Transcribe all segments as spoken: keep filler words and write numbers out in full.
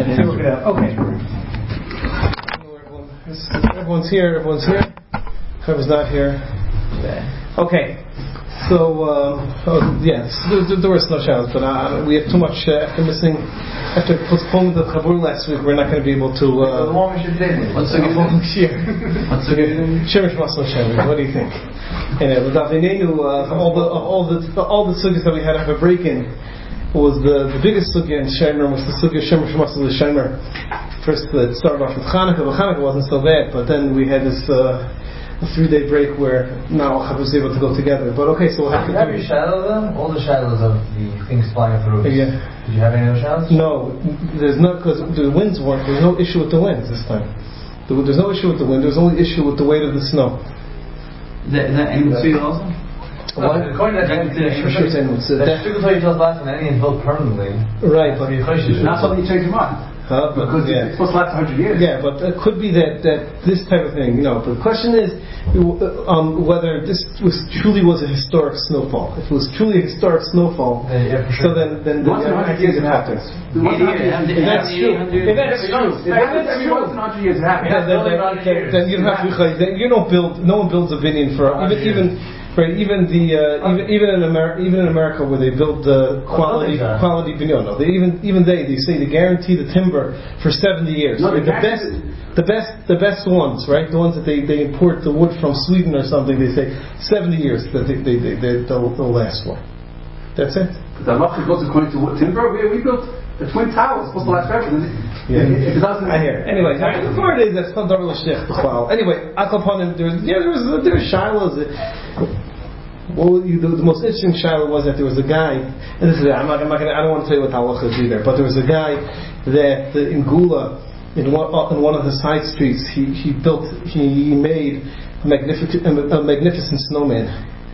can work it out. Okay. Everyone's here. Everyone's here. Whoever's not here. Okay. So, um, oh, yeah, there, there were no shadows, but uh, we have too much uh, after missing, after postponing the Chabur last week. We're not going to be able to. Uh, What's the long year? What's the Shemish Masal Shemish? What do you think? And uh, all the all the all the sugyas that we had to have a break in was the, the biggest sugya in Shemer was the sugya Shemish Masal Shemer. First, uh, it started off with Chanukah, but Chanukah wasn't so bad. But then we had this. Uh, A three-day break where now I was able to go together. But okay, so we'll have Did to. You have your shadow though? All the shadows of the things flying off the roof. Yeah. Did you have any other shadows? No, there's no because the winds weren't. There's no issue with the winds this time. There's no issue with the wind. There's only issue with the weight of the snow. Is that, is that Amos Field also? What? According to that, that Shigatoy tells last one, anything built permanently. Right, but not something you change your mind. Huh? Because yeah. it's supposed to last one hundred years. Yeah, but it could be that, that this type of thing, you know. But the question is um, whether this was truly was a historic snowfall. If it was truly a historic snowfall, yeah, so sure. then then, then once in a hundred years it happens. If that's true, if that's true, if that's every true, once in a hundred years it happens. Then, then, then, then you don't have to. Then you don't build. No one builds a vineyard for even even. Right, even the uh, even even in America, even in America, where they build the quality oh, quality vineyard, no, they even even they they say they guarantee the timber for seventy years. No, right? The best, the best, the best ones, right? The ones that they, they import the wood from Sweden or something. They say seventy years that they they, they, they they'll, they'll last for. That's it. But the halacha goes according to what timber. We, we built the Twin Towers, supposed to last forever. Yeah, it, it doesn't. I hear. Anyway, the point is that's not double shich as well. Anyway, Akapanim, there's yeah, there was there was shilohs. Well, you, the, the most interesting shiloh was that there was a guy, and this is I'm not, I'm not gonna, I don't want to tell you what halacha is either, but there was a guy that uh, in Gula, in one uh, in one of the side streets, he, he built, he made a magnificent a magnificent snowman,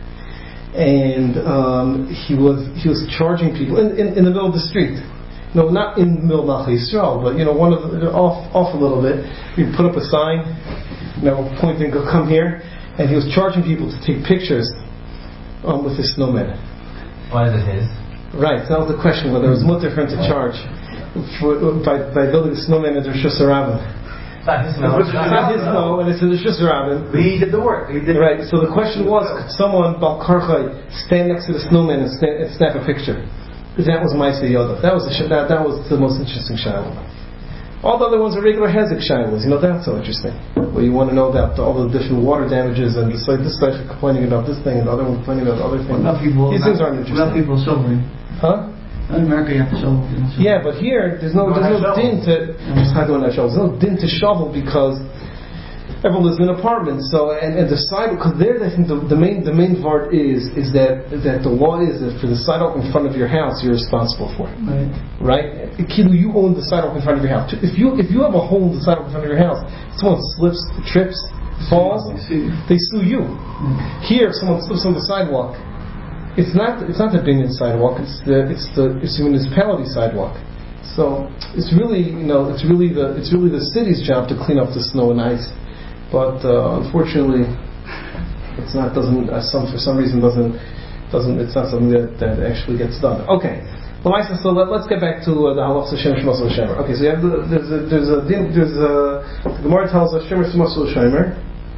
and um, he was he was charging people in, in, in the middle of the street. No, not in the middle of Malchus Yisrael, but you know, one of the, off off a little bit. He put up a sign, you know, pointing, "Go come here," and he was charging people to take pictures. Um, with his snowman. Why is it his? Right, that was the question, whether it was mutter for him to charge for, by, by building a snowman at Rosh Hashanah. It's not his snow. It's not his snow, and it's in Rosh Hashanah. He did the work. He did right, so the question was, could someone, Bal Karchai, stand next to the snowman and, stand, and snap a picture? Because that was Maaseh Yodav. That was the that, that was the most interesting shiloh. All the other ones are regular Hezek shilohs. You know, that's so interesting. Where you want to know about all the different water damages and this like this guy complaining about this thing and the other one complaining about the other thing. What about people? These things aren't interesting. What about people sobering? Huh? In America, you have to shovel. Yeah, but here there's no there's no din to there's no din to shovel because everyone lives in apartments. So and, and the side because there I think the, the main the main part is is that that the law is that for the sidewalk in front of your house you're responsible for it. Right. Right? Kilu, you own the sidewalk in front of your house. If you if you have a hole in the sidewalk in front of your house, someone slips, trips, falls, they sue you. Mm-hmm. Here, if someone slips on the sidewalk, it's not it's not the binyan sidewalk. It's the it's the it's the municipality sidewalk. So it's really you know it's really the it's really the city's job to clean up the snow and ice. But uh, unfortunately, it's not doesn't uh, some for some reason doesn't doesn't it's not something that, that actually gets done. Okay, so let, let's get back to uh, the halachas of Shemesh Masal Shemer. Okay, so you have the, there's a there's a there's a the Gemara tells us Shemesh Masal Shemer.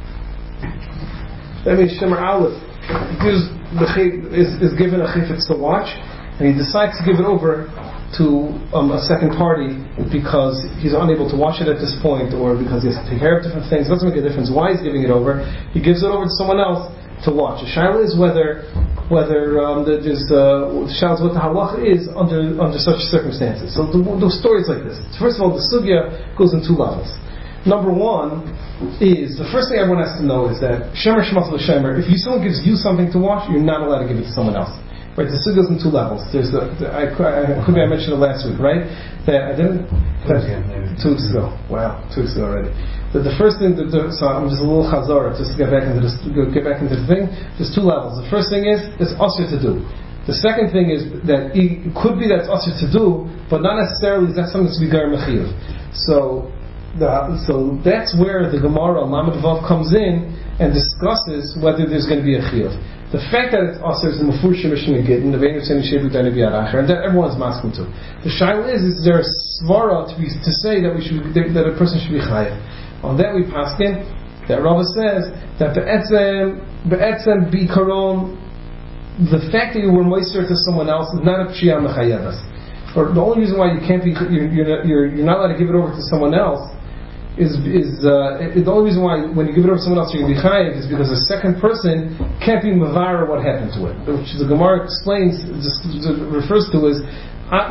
That means Shemer Aleph gives the is is given a chifetz to watch, and he decides to give it over to um, a second party because he's unable to watch it at this point or because he has to take care of different things. It doesn't make a difference why he's giving it over. He gives it over to someone else to watch. The shaila is whether whether um, there's uh, the shaila is what the halacha is under under such circumstances. So the, the story is like this. First of all, the sugya goes in two levels. Number one is the first thing everyone has to know is that shemer shmasal shemer. If you, someone gives you something to watch, you're not allowed to give it to someone else. Right, the sugya goes in two levels. There's the, the I, I, could be I mentioned it last week, right? That I didn't. That, two weeks ago. Wow, two weeks ago already. The, the first thing, that the, so I'm just a little chazara, just to get back into this, get back into the thing. There's two levels. The first thing is it's asur to do. The second thing is that it could be that it's asur to do, but not necessarily is that something to be gar mechiv. So, the, so that's where the Gemara Lamed Vav comes in and discusses whether there's going to be a chiyuv. The fact that it's Aser is in the Furshim Mishnah Gittin, the Veinu Seni Shebu Dani B'Yadacher, and that everyone's masking to. The shaila is, is there a svara to be to say that we should that, that a person should be chayav? On that we paskin that Rava says that be'etzem be'etzem bikaron, the fact that you were moister to someone else is not a pshiyah mechayevas. Or the only reason why you can't be you're you're, you're, you're not allowed to give it over to someone else is is uh, the only reason why when you give it over to someone else you're going to be chayav is because the second person can't be mavara what happened to it, which the Gemara explains just refers to as right?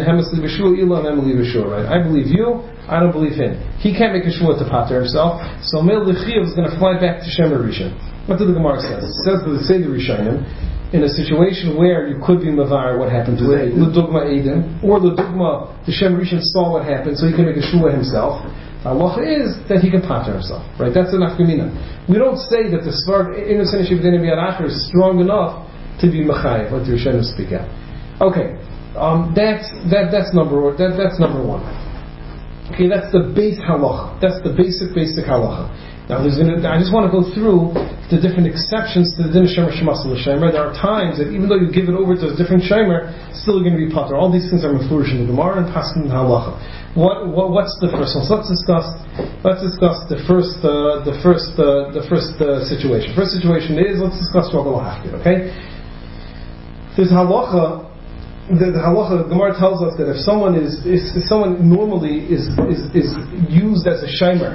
I believe you, I don't believe him. He can't make a shua to pater himself, so Mel Lechiv is going to fly back to Shemer Rishon. What did the Gemara say? It says that the Seder Rishonim, in a situation where you could be mavar what happened to it, L'dugma Eden, or L'dugma, the Shemer Rishon saw what happened, so he can make a shua himself. The halacha is that he can pater himself, right? That's the nafkamina. We don't say that the Svar innocent is strong enough to be machayev, like the Rishonim speak out. Okay. Um, that's that that's number that that's number one. Okay, that's the base halacha. That's the basic basic halacha. Now, there's gonna, I just want to go through the different exceptions to the din of shemer shemasel shemer. There are times that even though you give it over to a different shemer, still you're going to be pater. All these things are mefurish in the Gemara and paskin halacha. What, what what's the first one? So let's discuss. Let's discuss the first uh, the first uh, the first uh, situation. First situation is let's discuss Ragul Hafkid. Okay, there's halacha. The, the halacha, the Gemara tells us that if someone is, is, if someone normally is, is is used as a shemer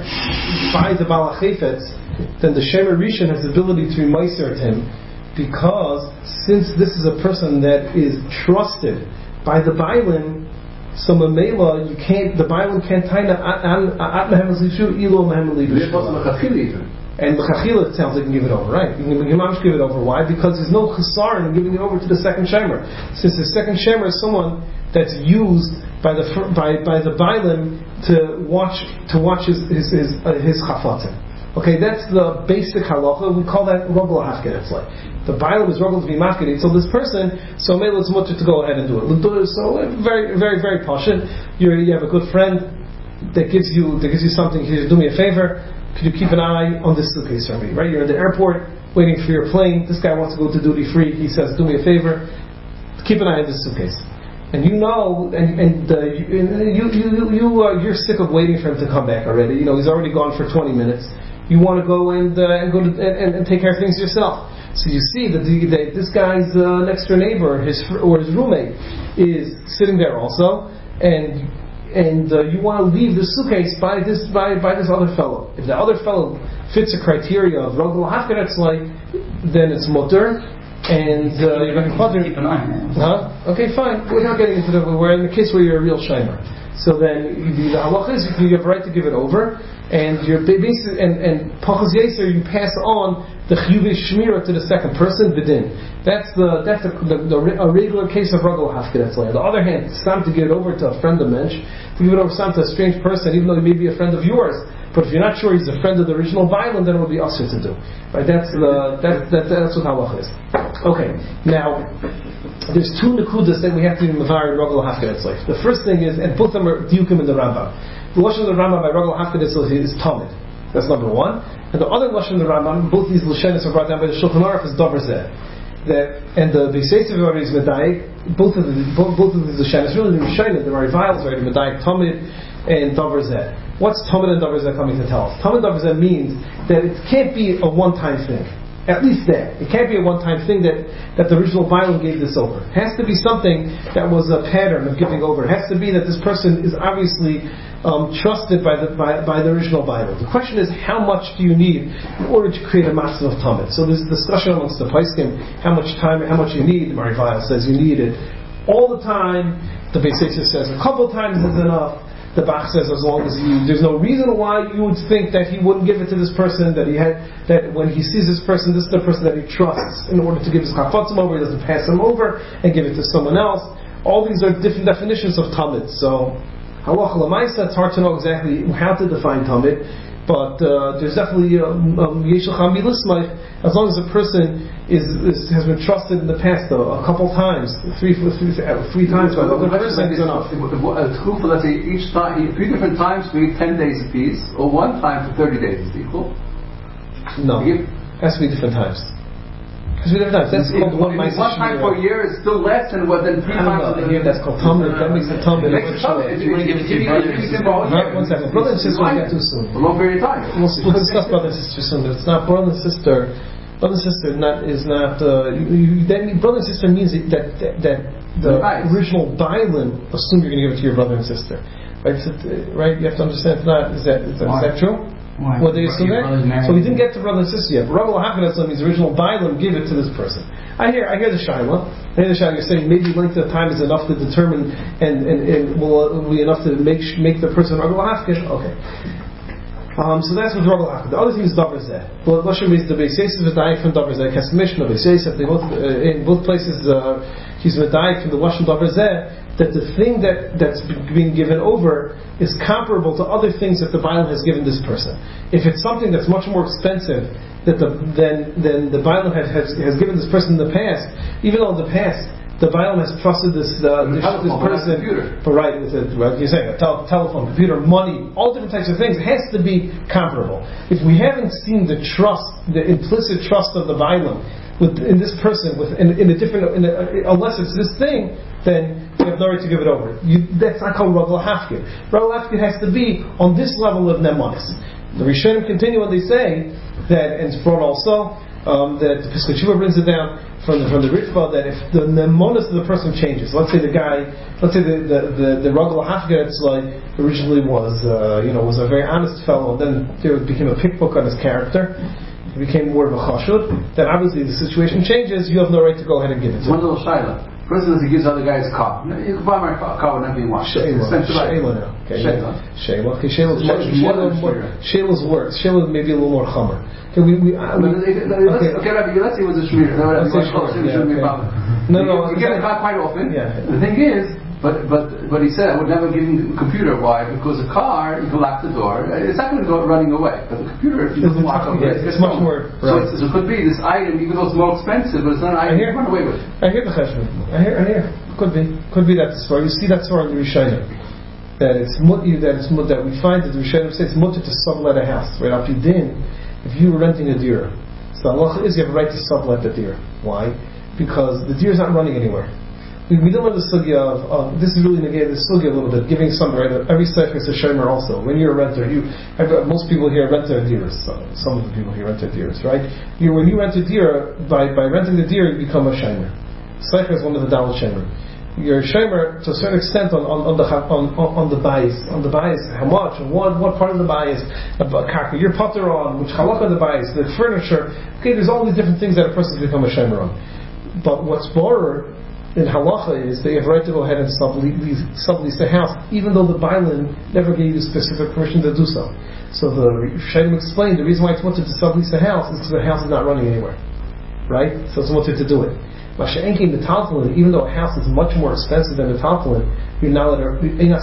by the Baal HaChefetz, then the shemer Rishon has the ability to be meiser to him, because since this is a person that is trusted by the Bailim, so Mamela, you can't, the Bailim can't taina at mehem l'shishu ilo mehem l'shishu. And Mechachila tells they can give it over, right? You can give it over. Why? Because there's no chesar in giving it over to the second shemer. Since the second shemer is someone that's used by the by by the bailim to watch to watch his his his, uh, his chafatim. Okay, that's the basic halacha. We call that rogel hafked. It's like the bailim is rogel to be mafked. So this person, so maybe it's mutter to go ahead and do it. So very very very passionate. You you have a good friend that gives you that gives you something. He says, do me a favor. Could you keep an eye on this suitcase for me? Right? You're in the airport waiting for your plane. This guy wants to go to duty free. He says, "Do me a favor. Keep an eye on this suitcase." And you know, and and uh, you you you, you uh, you're sick of waiting for him to come back already. You know, he's already gone for twenty minutes. You want to go and uh, and go to and, and take care of things yourself. So you see that, the, that this guy's uh, next door neighbor, his or his roommate, is sitting there also, and. And uh, you want to leave the suitcase by this by, by this other fellow. If the other fellow fits the criteria of Rogel Hafkaretzlai, then it's mutter, and uh, you're going to keep an eye. Huh? Okay, fine. We're not getting into the. We're in the case where you're a real shamer. So then the halacha is you have a right to give it over, and you're basically and and pachas yeser you pass on the chiyuv shmira to the second person b'din. That's the that's the, the, the a regular case of ragul hafkedetzlei. On the other hand, it's time to give it over to a friend of mensch, to give it over to a strange person, even though he may be a friend of yours. But if you're not sure he's a friend of the original Bible, then it would be usher to do. Right? That's the that, that that's what halacha is. Okay, now. There's two nekudas that we have to be mavar in Ragul Hafkedetzlei. The first thing is, and both of them are diukim in the Rambam. The lashon of the Rambam by Ragul Hafkedetzlei is tamid. That's number one. And the other lashon of the Rambam, both these lashonos are brought down by the Shulchan Aruch, is davar zeh. That and the Beisaysev is medayik. Both of the both, both of these lashonos, really the Rishonim, the Mariviles already medayik tamid and davar zeh. What's tamid and davar zeh coming to tell us? Tamid and davar zeh means that it can't be a one-time thing. At least that. It can't be a one-time thing that, that the original Bible gave this over. It has to be something that was a pattern of giving over. It has to be that this person is obviously um, trusted by the by, by the original Bible. The question is, how much do you need in order to create a massive of Talmud? So there's a discussion amongst the Paiskim, how much time, how much you need. The Marivial says you need it all the time. The Beis Yosef says a couple times is enough. The Bach says as long as you, there's no reason why you would think that he wouldn't give it to this person, that he had, that when he sees this person, this is the person that he trusts in order to give his chafatzim over, he doesn't pass him over and give it to someone else. All these are different definitions of Talmud. So, halacha l'maisa, it's hard to know exactly how to define Talmud, but uh, there's definitely yeshel cham milismai, as long as a person is, is has been trusted in the past though, a couple times, three, three, three times by another person is enough. It's cool for, let's say, each time, three different times for ten days apiece, or one time for thirty days is equal? No, it has to be different times. Because we never know. That's called one One time per year is still less than what than three times. I hear that's called Talmud. That makes it Talmud. It makes it Talmud. If you give it to your brother, one second. Brother and sister will get too soon. A long period of time. We'll, we'll discuss brother and sister soon. It's not brother and sister. Brother and sister not is not. Uh, you, you, that mean, brother and sister means that that, that the right. original Bailim assume you're going to give it to your brother and sister. Right? So, right? You have to understand. It's not. Is that is that, is that true? Why? What they assume that? So we didn't get to brother and sister yet. But Rabbi Hakadah means the original Bailim give it to this person. I hear, I hear the Shaila. I hear the Shaila. You're saying maybe length of time is enough to determine and and, and will be enough to make make the person Rabbi Hakadah. Okay. Um, so that's with Rabbi Hakadah. The other thing is Davar Zeh. Well, Lashon means the Beis Yosef is dying from Davar Zeh. Kesmishna Beis Yosef. They both uh, in both places uh, he's dying from the Lashon Davar Zeh. That the thing that, that's being given over is comparable to other things that the Bailam has given this person. If it's something that's much more expensive that the, than, than the Bailam has, has, has given this person in the past, even though in the past the Bailam has trusted this, uh, this, this person, but right, with a, right, you're saying a tel- telephone, computer, money, all different types of things, it has to be comparable. If we haven't seen the trust, the implicit trust of the Bailam with in this person, with in, in a different, in a, unless it's this thing, then you have no right to give it over. You, that's not called Ragul Hafkir. Ragul Hafkir has to be on this level of Nemanis. The Rishonim continue when they say that, and it's brought also, um, that the Pesach Shiva brings it down from the, from the Ritva, that if the Nemanis of the person changes, let's say the guy, let's say the, the, the, the Ragul Hafkir, it's like, originally was, uh, you know, was a very honest fellow, and then there became a pickbook on his character, he became more of a chashud, then obviously the situation changes, you have no right to go ahead and give it to him. One little shaila. First of all, he gives the other guy his car. You can buy my car whenever you want. Shayla. Shayla now. Okay. Shayla. Shayla. Okay. Shayla's much. Shayla's worse. Shayla maybe a little more chummer. Okay. We. we, uh, we okay. Okay. Rabbi, let's see what the shmir. Let's say shmir. No, no. You get a car quite often. Yeah. The thing is, but but but he said I would never give him a computer. Why? Because a car, you can lock the door. It's not going to go running away. But the computer, if you doesn't lock it, yeah, it's, it's much more. So, it's, so it could be this item, even though it's more expensive, but it's not an item you run away with. I hear the cheshbon. I hear. I hear. Could be. Could be that story. You see that story in the Rishonim. That it's muti. That it's mut. That we find that the Rishonim say it's muti to sublet a house. Right? Al Pidin, if you were renting a deer, so Allah is you have a right to sublet the deer. Why? Because the deer is not running anywhere. We, we don't know the sugya of, of this is really negated the sugya a little bit, giving some right. Every sefer is a shomer also. When you're a renter, you most people here rent their deers. So, some of the people here rent their deers, right? You, when you rent a deer, by, by renting the deer, you become a shomer. Sefer is one of the daled shomer. You're a shomer to a certain extent on, on, on the on, on, on the bias, on the bias, how much, and what what part of the bias, you're putter on, which halakha the bias, the furniture. Okay, there's all these different things that a person can become a shomer on. But what's borer in halacha is they have right to go ahead and sublease, sublease the house, even though the Bailim never gave you specific permission to do so. So the Shaitim explained the reason why it's wanted to sublease the house is because the house is not running anywhere, right? So it's wanted to do it. Masha'enki in the Talmud, even though a house is much more expensive than the Talmud, you're not allowed to. You're not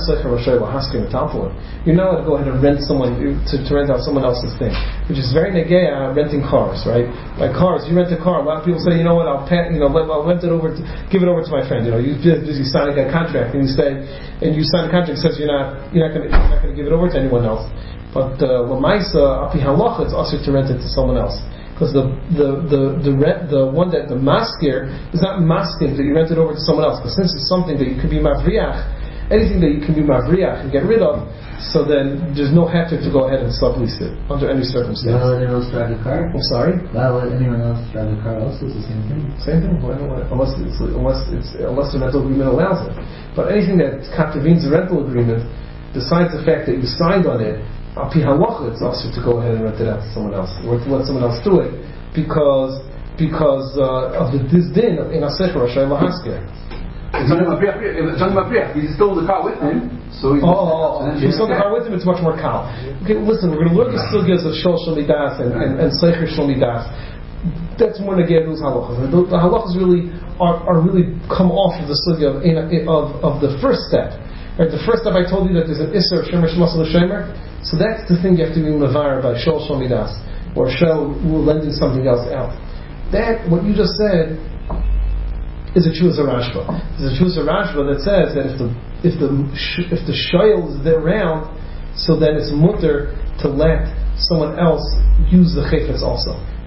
allowed to go ahead and rent someone to, to rent out someone else's thing, which is very negaya renting cars, right? Like cars, you rent a car. A lot of people say, you know what, I'll pay, you know, I'll rent it over, to, give it over to my friend. You know, you busy signing a contract, and you say, and you sign a contract that says you're not, you're not going to, you're not going to give it over to anyone else. But l'maisa api halacha, it's also to rent it to someone else. Because the the the the, rent, the one that the masker is not masking that you rent it over to someone else. Because since it's something that you can be mavriach, anything that you can be mavriach and get rid of, so then there's no heter to go ahead and sublease it under any circumstance. Why would anyone else drive the car? I'm sorry. Why would anyone else drive the car? Also, it's the same thing. Same thing. Why, why, unless it's unless it's unless the rental agreement allows it. But anything that contravenes the rental agreement, besides the fact that you signed on it. Api halacha, it's also to go ahead and rent it out to someone else, or to let someone else do it, because because uh, of the this din of in asecher rashay lahasker. He's still in the car with him, so he's. Oh, oh, oh. If he's still in the car with him, it's much more kal. Okay, listen, we're going to look at sugyas of shol shalidas and and, and secher shalidas. That's more negados halachas. The, the halachas really are, are really come off of the sugya of, of of the first step. Right, the first step I told you that there's an isser of shemer shmasal shemer. So that's the thing you have to be mavar by shol shamidas, or shol lending something else out. That what you just said is a chuvas Rashba. There's a chuvas Rashba that says that if the if the if the shoyl is there around, so then it's mutter to let someone else use the chayfetz also.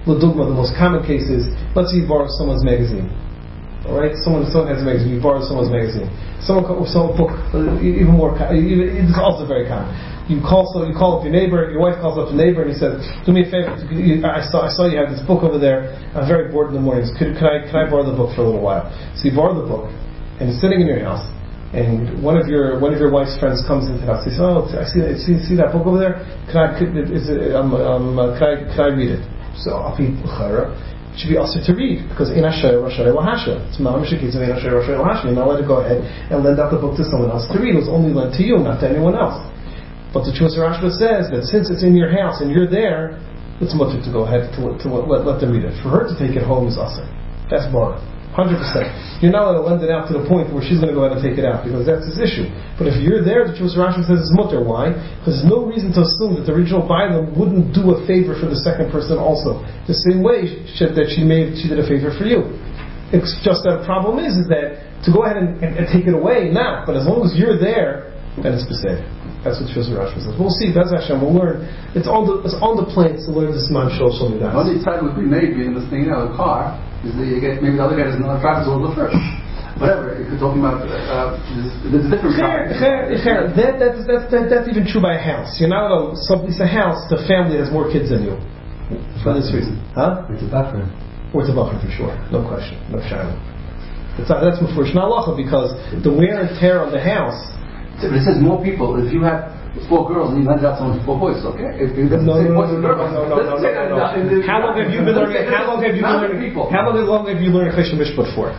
L'dugma, the most common case is, let's say you borrow someone's magazine. Alright? Someone, someone has a magazine, you borrow someone's magazine. Someone, someone book, even more, even, it's also very common. You call, so you call up your neighbor, your wife calls up the neighbor and he says, do me a favor, I saw, I saw you have this book over there, I'm very bored in the mornings, could, could I, could I borrow the book for a little while? So you borrow the book, and it's sitting in your house, and one of your, one of your wife's friends comes into the house, he says, oh, I see, I see, see that book over there, can I, could, is it, um, um, uh, can I, can I read it? So, I'll be, it should be also to read, because in Asher, Rashay, Lahasha. It's Ma'amishikis, in Asher, Rashay, Lahasha. You're not allowed to go ahead and lend out the book to someone else to read. It was only lent to you, not to anyone else. But the Chuvas Rashba says that since it's in your house and you're there, it's mutter to go ahead to, to let, let them read it. For her to take it home is asr. That's bar. one hundred percent. You're not allowed to lend it out to the point where she's going to go ahead and take it out, because that's his issue. But if you're there, the Chuvas Rashba says it's mutter. Why? Because there's no reason to assume that the original Bailam wouldn't do a favor for the second person also. The same way she, that she made, she did a favor for you. It's just that the problem is, is that to go ahead and, and, and take it away, not. But as long as you're there, then it's besed. That's what Chuvas Rashba says. We'll see. That's Hashem. We'll learn. It's on the it's on the planes to learn this man shol shol midas. Only time would be maybe in this thing, you know, a car, is that you get, maybe the other guy doesn't know how to drive, so the first. Whatever, if you're talking about, uh, there's a different car. That, that, that, that, that's even true by a house. You're not allowed, so it's a house, the family has more kids than you. For this reason. Huh? It's a buffer. Or it's a buffer for sure. No question. No shadow. That's not, that's Mefurish Nalacha, because the wear and tear on the house. But it says more people. If you have four girls and you lend out someone four boys, okay? If it doesn't no, say no, boys no, and no, girls, no, no, no, no, no, no, no. How long have you been learning? How long have you been learning? How long, long have you learned Chesed Mishpat for?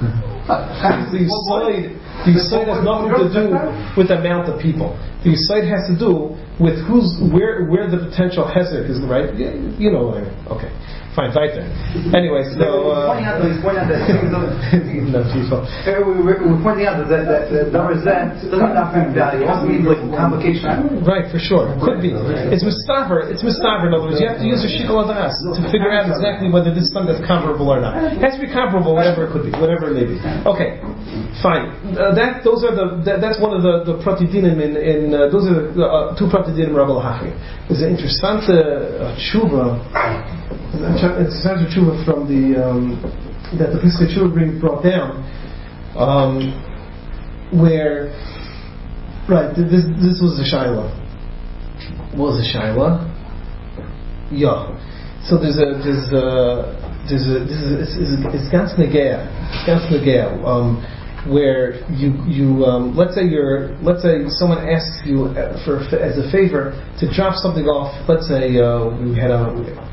The Yisoid, the Yisoid has nothing to do with the amount of people. The Yisoid has to do with who's where where the potential hezek is, right? You know what I mean? Okay. Fine, weiter. Anyway, so uh, pointing out that he's pointing out that no, people. We're, we're pointing out that that that number Z doesn't mean nothing value. It also means like complication. Right, for sure. It could be. It's mistaver. It's mistaver. In other words, you have to use a shikol adas to figure out exactly whether this is something that's comparable or not. It has to be comparable, whatever it could be, whatever it may be. Okay, fine. Uh, that those are the that, that's one of the the pratidinim in in uh, those are the uh, two pratidinim Rabbi Lahachi. There's an interessante uh, tshuva. It's a tshuva from the um, that the Pesach tshuva brings brought down, um, where right this this was a shaila. What was a shaila? Yeah. So there's a there's a there's a this is it's, it's ganz negea, it's ganz negea, um, where you you um, let's say you're let's say someone asks you for as a favor to drop something off. Let's say uh, we had a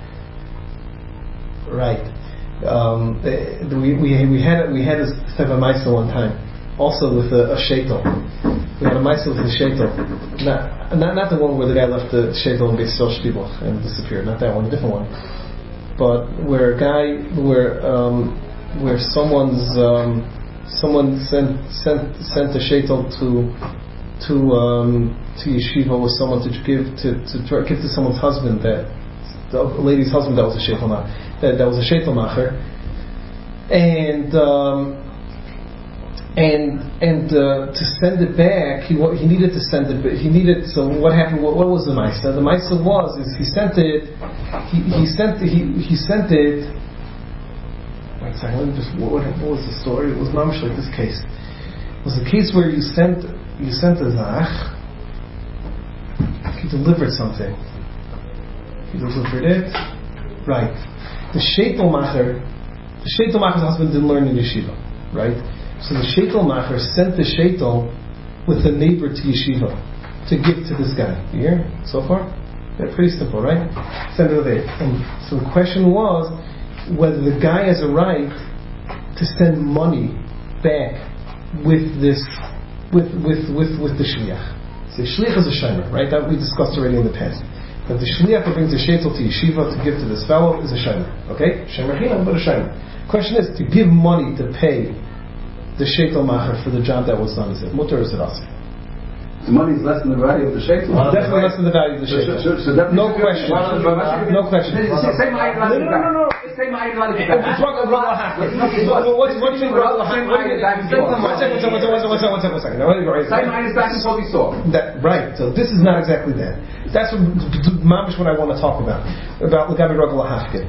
Right. Um, we, we we had we had this type of ma'isa one time, also with a, a sheitel. We had a ma'isa with a sheitel, not, not not the one where the guy left the sheitel and Beis Shtibuch and disappeared. Not that one, a different one. But where a guy, where um, where someone's um, someone sent sent sent a sheitel to to um, to yeshiva with someone to give to to try, give to someone's husband that. The lady's husband that was a sheitel macher, that, that was a sheitel macher, and um, and and uh, to send it back, he he needed to send it. He needed. So what happened? What, what was the ma'isa? The ma'isa was is he sent it. He he sent he he sent it. Wait a second. Let me just. What, what was the story? It was mamish like this case. It was a case where you sent you sent a zach. He delivered something. He delivered it. Right. The sheitel macher, the sheitel macher's husband didn't learn in yeshiva, right? So the sheitel macher sent the sheitel with a neighbor to yeshiva to give to this guy. You hear so far? Yeah, pretty simple, right? Send it there. And so the question was whether the guy has a right to send money back with this, with with with with the shliach. So shliach is a shomer, right? That we discussed already in the past. That the shliach who brings the sheitel to yeshiva to give to this fellow is a shomer. Okay? Shomer hinam, but a shomer. Question is, to give money to pay the sheitel macher for the job that was done, is it mutter or is it asr? The money is less than the value of the sheitel. Uh, definitely less than the value of the sheitel. So, so, so no question. No question. Say my no, no, no, no. Say my What do you mean? One second, one second, one second, one second, one second. Say my is back in what we saw. Right. So this is not exactly that. That's what, mamish what I want to talk about about L'gabi Ragul HaHafkid.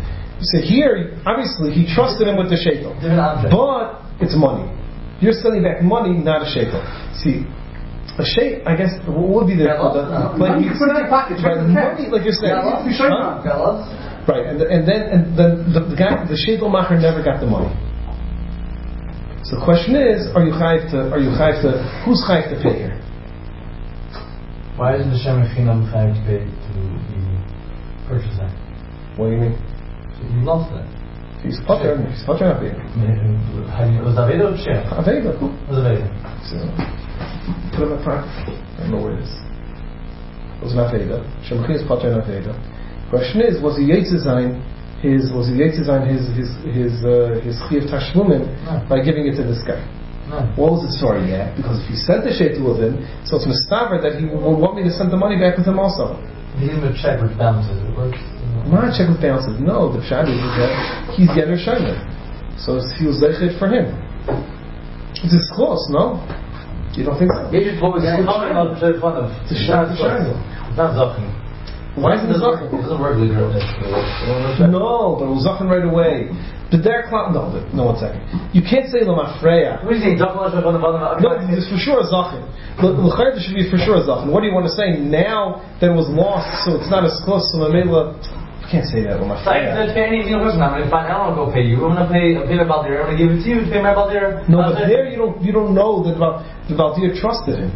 So here, obviously, he trusted him with the shekel, but it's money. You're sending back money, not a shekel. See, a shekel, I guess, what would be the, the, the like you put it in your pocket, right, money, like you're saying, huh? Right, and and then and then the, the guy, the shekel macher never got the money. So the question is, are you chayiv to? Are you chayiv to? Who's chayiv to pay here? Why isn't the Shem Echinam chayiv to pay to the purchaser? What do you mean? He lost that. He's potter, he's potter not paying. Was Aveda or Shem? Aveda, who? Was Aveda. So, put him at prime. I don't know where it is. It was an Aveda. Shemachin is potter and Aveda. Question is, was he Yetzizayin his was he Yetzizayin his his his uh, his Chiyav Tashlumin no. by giving it to this guy? No. What was the story? Yeah, because if he sent the shekel with him, so it's mustaver that he would want me to send the money back with him also. He didn't even check with balances. It works. Not check with balances. No, the pshat is that he's Yeder Shaymer, so he was zeichet for him. It's as close, no? You don't think so? Yeah, just what was going on about the fun of the pshat. It's not Zachin. Why isn't it Zachin? It doesn't work like that. No, but it was Zachin right away. The Derek Cloud, no, no, one second. You can't say Lamafreya. What do you think? No, it's for sure a Zachin. L'chayr should be for sure a Zachin. What do you want to say? Now that it was lost, so it's not as close to Mamela. You can't say that Lamafreya. Like, there's any single person. I'm going to find out. I don't want to go pay you. I'm going to pay a pay my Baldir. I'm going to give it to you to pay my Baldir. No, but there you don't you don't know that the Baldir trusted him.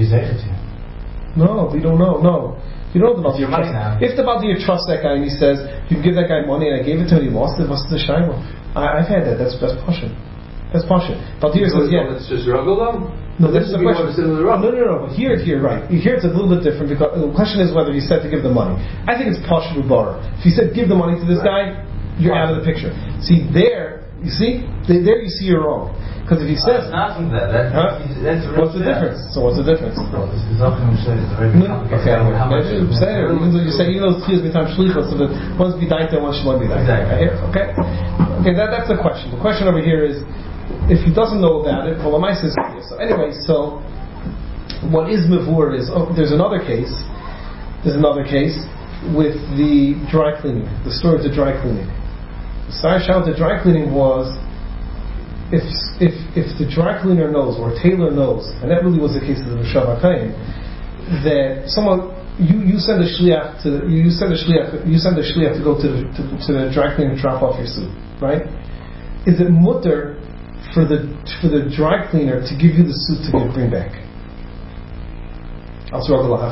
No, we don't know. No. You know the Baldir trust. If the Baldir trusts that guy and he says, you can give that guy money and I gave it to him, he lost it, what's the shayla? I've had that, that's that's Pasha. That's Pasha. Baldir says, yeah. It's just Ruggle though? No, this is the question. No, no, no, no, but here, here, right. Here it's a little bit different because the question is whether he said to give the money. I think it's Pasha Bubara. If he said, give the money to this guy, you're out of the picture. See, there, you see? There you see you're wrong. Because if he says, uh, not that, that, huh? that's what's the difference? So what's the difference? Well, this is often said it's very okay. How much? Even though you say, even though it's clear me time shlichus, so that one's be daita, one should not be daita. Exactly. Okay. Okay. That, that's the question. The question over here is, if he doesn't know about it, well, the mice is clear. So anyway, so what is mavur is oh, there's another case. There's another case with the dry cleaning. The story of the dry cleaning. The side shout the dry cleaning was. If if if the dry cleaner knows or tailor knows, and that really was the case of the Moshav HaKaim, that someone you, you send a shliach to you send a shliach you send a shliach to go to the to, to the dry cleaner and drop off your suit, right? Is it mutter for the for the dry cleaner to give you the suit to get bring back? That's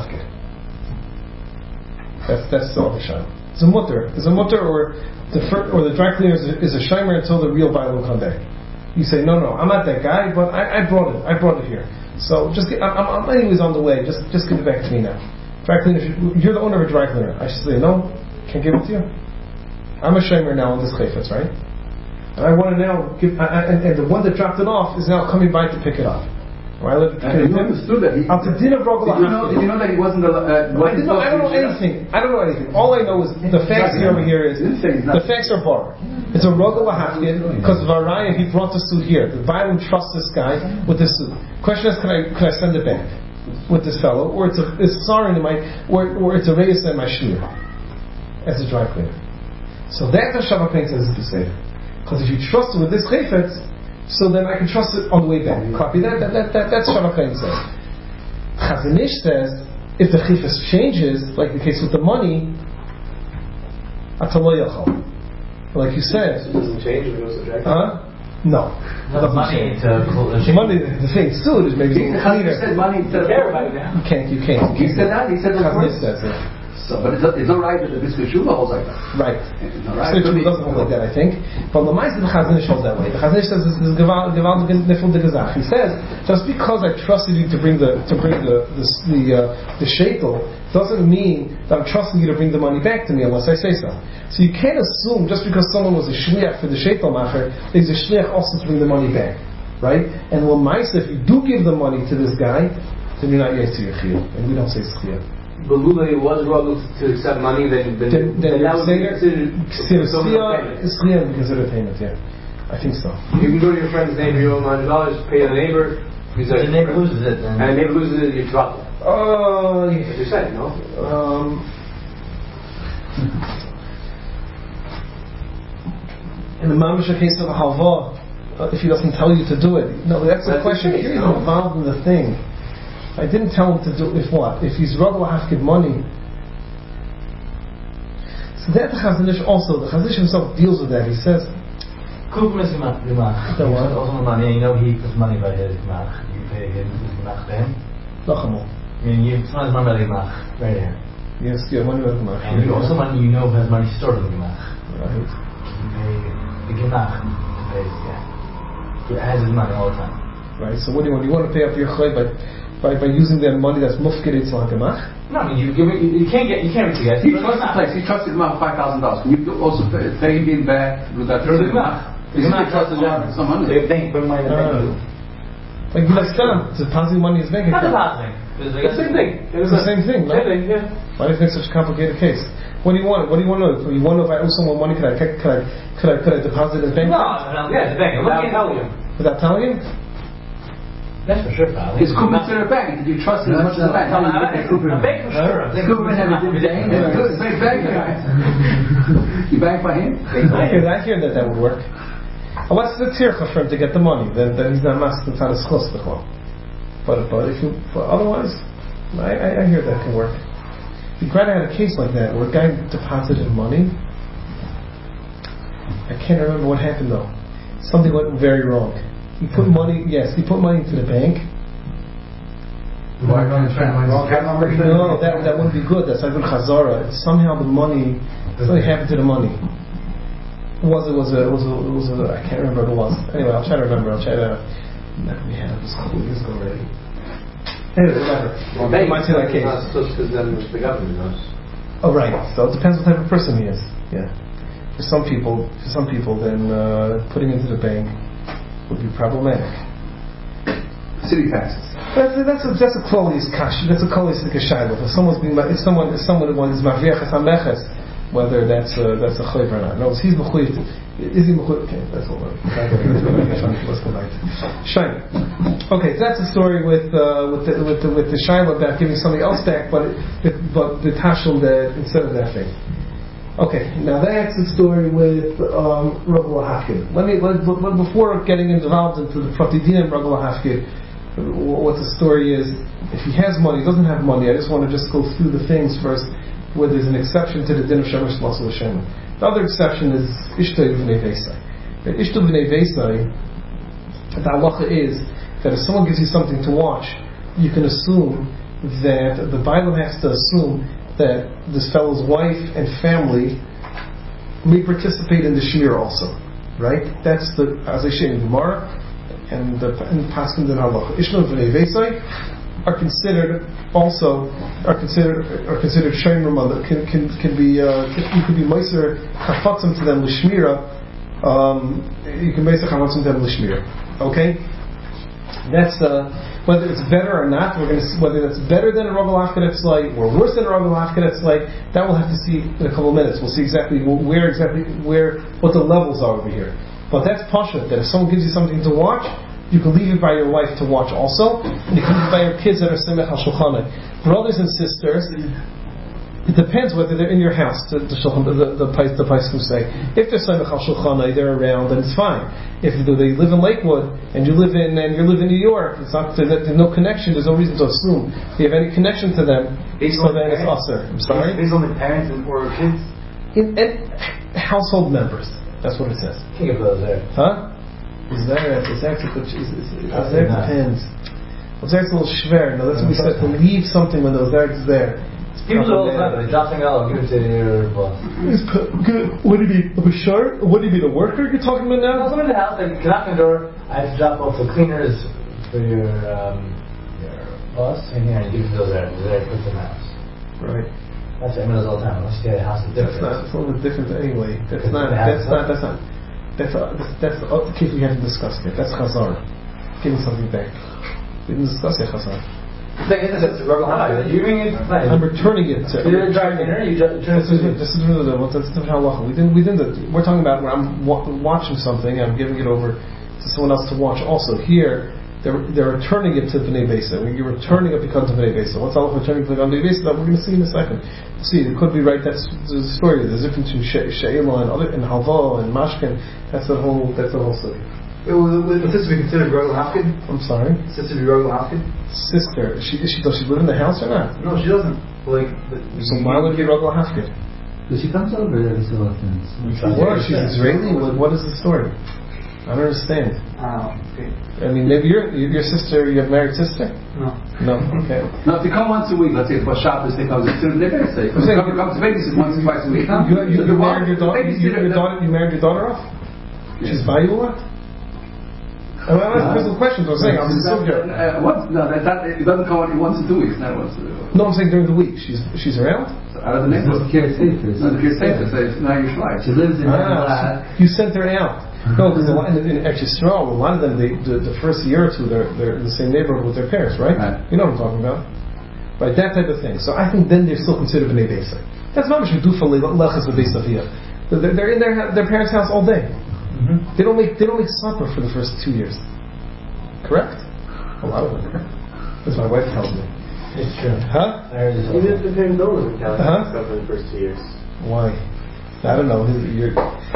that's the other shayla. It's a mutter. It's a mutter or the fir, or the dry cleaner is a, is a shimer until the real buyer will come back. You say, no, no, I'm not that guy, but I, I brought it. I brought it here. So just, get, I'm, I'm anyways on the way. Just, just give it back to me now. Dry cleaner, you're the owner of a dry cleaner. I should say, no, can't give it to you. I'm a shamer now on this chayfetz, right? And I want to now give, I, I, and, and the one that dropped it off is now coming by to pick it up. Right? And you understood that he. After dinner, bro, did you know? Did you know that he wasn't the? Uh, I, didn't know, I don't know anything. I don't know anything. All I know is the facts here over here is the facts are bar. It's a rogel lahafkin because of Araya. He brought the suit here. The Bible trusts this guy with this suit. Question is, can I can I send it back with this fellow, or it's a it's sorry in my or or it's a reyes in my shir as a dry cleaner. So that's what Shabbat Kain says to say. Because if you trust it with this chayfetz, so then I can trust it on the way back. Copy that? That, that, that that's Shabbat Kain says. Chazon Ish says, if the chayfetz changes, like the case with the money, atalo yachal. Like you said. It doesn't change if it goes subjective? Huh? No. The money to the money, the thing suit is maybe a little cleaner. He said money instead of You can't, you can't. He said that? He said the Chazon Ish says it. So, but it's, it's not right that the Brisker Shuvah holds like that. Right. Right. Brisker Shuvah doesn't hold like that, I think. But the Ma'aseh the Chazon Ish holds that way. The Chazon Ish says this is Gewalt Nifel de Gezach. He says just because I trusted you to bring the to bring the the the, uh, the shekel doesn't mean that I'm trusting you to bring the money back to me unless I say so. So you can't assume just because someone was a shliach for the shekel macher, he's a shliach also to bring the money back, right? And when Ma'aseh, if you do give the money to this guy, then you're not yet to your chiyuv, and we don't say chiyuv. But Lula was ruggled to accept money, then, then, then, then, then that would be considered payment. It's clear and considered payment, yeah. I think so. You can go to your friend's neighbor, you owe one hundred dollars, pay the neighbor. The neighbor loses it, then. And the neighbor loses it, you drop it. Oh, uh, you're saying, no? Um, in the mamish case of a halva, uh, if he doesn't tell you to do it, no, that's the question. Here he's involved in the thing. I didn't tell him to do if what? If he's ragul hafkid money. So that the Chazon Ish also, the Chazon Ish himself deals with that. He says, Kupim is Gemach. The what? Also money, you know he puts money by his Gemach. You pay him his Gemach to him. Lachamol. I mean, you it's not his money by the Gemach, right here. Yes, yeah, money by the Gemach. And you also money you know has money stored in the Gemach. Right. You pay the Gemach to pay, yeah. He has his money all the time. Right, so what do you want? You want to pay up your choy by, by, by using the money that's mufkid etzal Gemach? No, I mean, you, you, you can't get, you can't reach the guys. He trusts the place. He trusts the Gemach five thousand dollars. Can you also pay, pay him back with that? Through the Gemach. He's not trusted some money. The bank, put money in the bank. Like Gilastan, depositing money in his bank Not account. depositing. It's the same thing. It's the same thing, no? Same thing, yeah. Why do you think it's such a complicated case? What do you want? What do you want to know? You want to know if I owe someone money? Could I, could I, could I, could I deposit in his bank No, account? no, yeah, it's the bank. Without telling you. Without telling you? That's for sure, pal. Is Cooper to the bank? Did you trust him as much as the bank? Tell him you get Cooper. A bank for sure. Cooper had a good day. Good, great bank guy. You bank for him? I hear that. I hear that that would work. Unless it's a tircha for him to get the money, then then he's not masked inside his chos b'chol. But but if you but otherwise, I, I I hear that can work. You kind of had a case like that where a guy deposited money. I can't remember what happened though. Something went very wrong. He put money. Yes, he put money into the bank. Why don't you try my No, that that wouldn't be good. That's like in Chazara. Somehow the money, something happened to the money. Was it was a was a was a I can't remember what it was. Anyway, I'll try to remember. I'll try to. We had this a couple years ago already. Anyway, whatever. Well, It might be that case. not supposed because then the government knows. Oh right. So it depends what type of person he is. Yeah. For some people, for some people, then uh, putting into the bank would be problematic. City taxes. That's a, that's a that's a klolius kash. That's a klolius kashayla. If someone's being if someone if someone is mavriach hameches, whether that's a, that's a chayv or not. No, he's mechuyev. Is he mechuyev? Okay, that's all. Let's go back. Shine. Okay, so that's a story with uh, with the with the, with the shayla about giving something else back, but it, but the tashel that instead of that thing. Okay, now that's the story with um, Ragul Hafkid. Let me let, let, before getting involved into the Pratidinim Ragul Hafkid, what the story is. If he has money, he doesn't have money. I just want to just go through the things first, where there's an exception to the din of Shemesh Lasul Hashem. The other exception is Ishto V'nei Vesai. Ishto V'nei Vesai, the halacha is that if someone gives you something to watch, you can assume that the Bible has to assume that this fellow's wife and family may participate in the shmir also, right? That's the as I say in Gemara and the and Paskin and Halacha. Ishno V'nei Vesai are considered also are considered are considered shomer mother can can can be uh, you could be meiser chafatzim to them l'shmira. Um, you can meiser chafatzim to them l'shmira. Okay, that's uh, whether it's better or not. We're going to see whether that's better than a Ragul Hafkid Etzlai or worse than a Ragul Hafkid Etzlai. That we'll have to see in a couple of minutes. We'll see exactly where exactly where what the levels are over here. But that's pashut that if someone gives you something to watch, you can leave it by your wife to watch also, and you can leave it by your kids that are semech al shulchan. Brothers and sisters, it depends whether they're in your house. The the the the, the Paiskim say if they're semech al shulchan, they're around, then it's fine. If they live in Lakewood and you live in and you live in New York, it's not there's no connection. There's no reason to assume if you have any connection to them. So then it's usher. I'm sorry. Based on the parents and or kids. In, in household members. That's what it says. Think of those there. Huh? Is that is that depends? Was that a little schwer? No, that's what we said. To leave something when those eggs there. People do all the time. They drop something out, give it to your boss. What do you mean? A bashar? What do you mean? A worker? You're talking about now? No, someone in the house. They knock on the door. I have to drop off the cleaners for your um, your boss, and here and give it to those there. They're there, put them in the house. Right. That's what I mean all the time. Unless you get a house with That's different. not. It's a little bit different anyway. That's not. That's not. That's not. That's a, that's the case we haven't discussed yet. That's chazar, giving something back. We didn't discuss it, chazar. You're doing it. I'm returning it to. You're driving dinner. You turn it to. This is the what's different halacha. We didn't. We didn't. We're talking about when I'm wa- watching something. I'm giving it over to someone else to watch. Also here, they're, they're returning it to Bnei Besa. You're returning it because of Bnei Besa. What's all returning to Bnei Besa? That we're going to see in a second. See, it could be right. That's the story. There's a difference between She'ela and other, and Halva and Mashkin. That's the whole. That's the whole story. Would the sister be considered Rogel Hafkid? I'm sorry. Sister be Rogel Hafkid? Sister. She, she does she live in the house or not? No, she doesn't. Like. So why would it be Rogel Hafkid? But she comes over every so often. What? She's Israeli. What, what is the story? I don't understand. Oh, okay. I mean, maybe your your sister, you have married sister? No. No. Okay. Now, if they come once a week, let's say for Shabbos, they come to the babysitter. If they come, come to babysit once or twice a week. You, you, you, married your daughter. You, your daughter. You married your daughter off. She's Bayula. I'm asking personal questions. I'm saying I'm just here. Uh, once, no, that, that it doesn't come only once in two weeks. Not once. Uh, no, I'm saying during the week. She's she's around. So out of the neighborhood. No, the kid safe. Say now you're right. She lives in. Ah, so you sent her out. No, because in, in actually Israel, a lot of them, they, the, the first year or two, they're they're in the same neighborhood with their parents, right? Right. You know what I'm talking about, right? That type of thing. So I think then they're still considered bnei beisa. That's not much we do for lechas v'beisavia. They're they're in their their parents' house all day. Mm-hmm. They don't make they don't make supper for the first two years. Correct? A lot of them. As my wife tells me. It's true. Huh? Even if the parents don't live in California, huh? stuff in the first two years. Why? I don't know. His, your,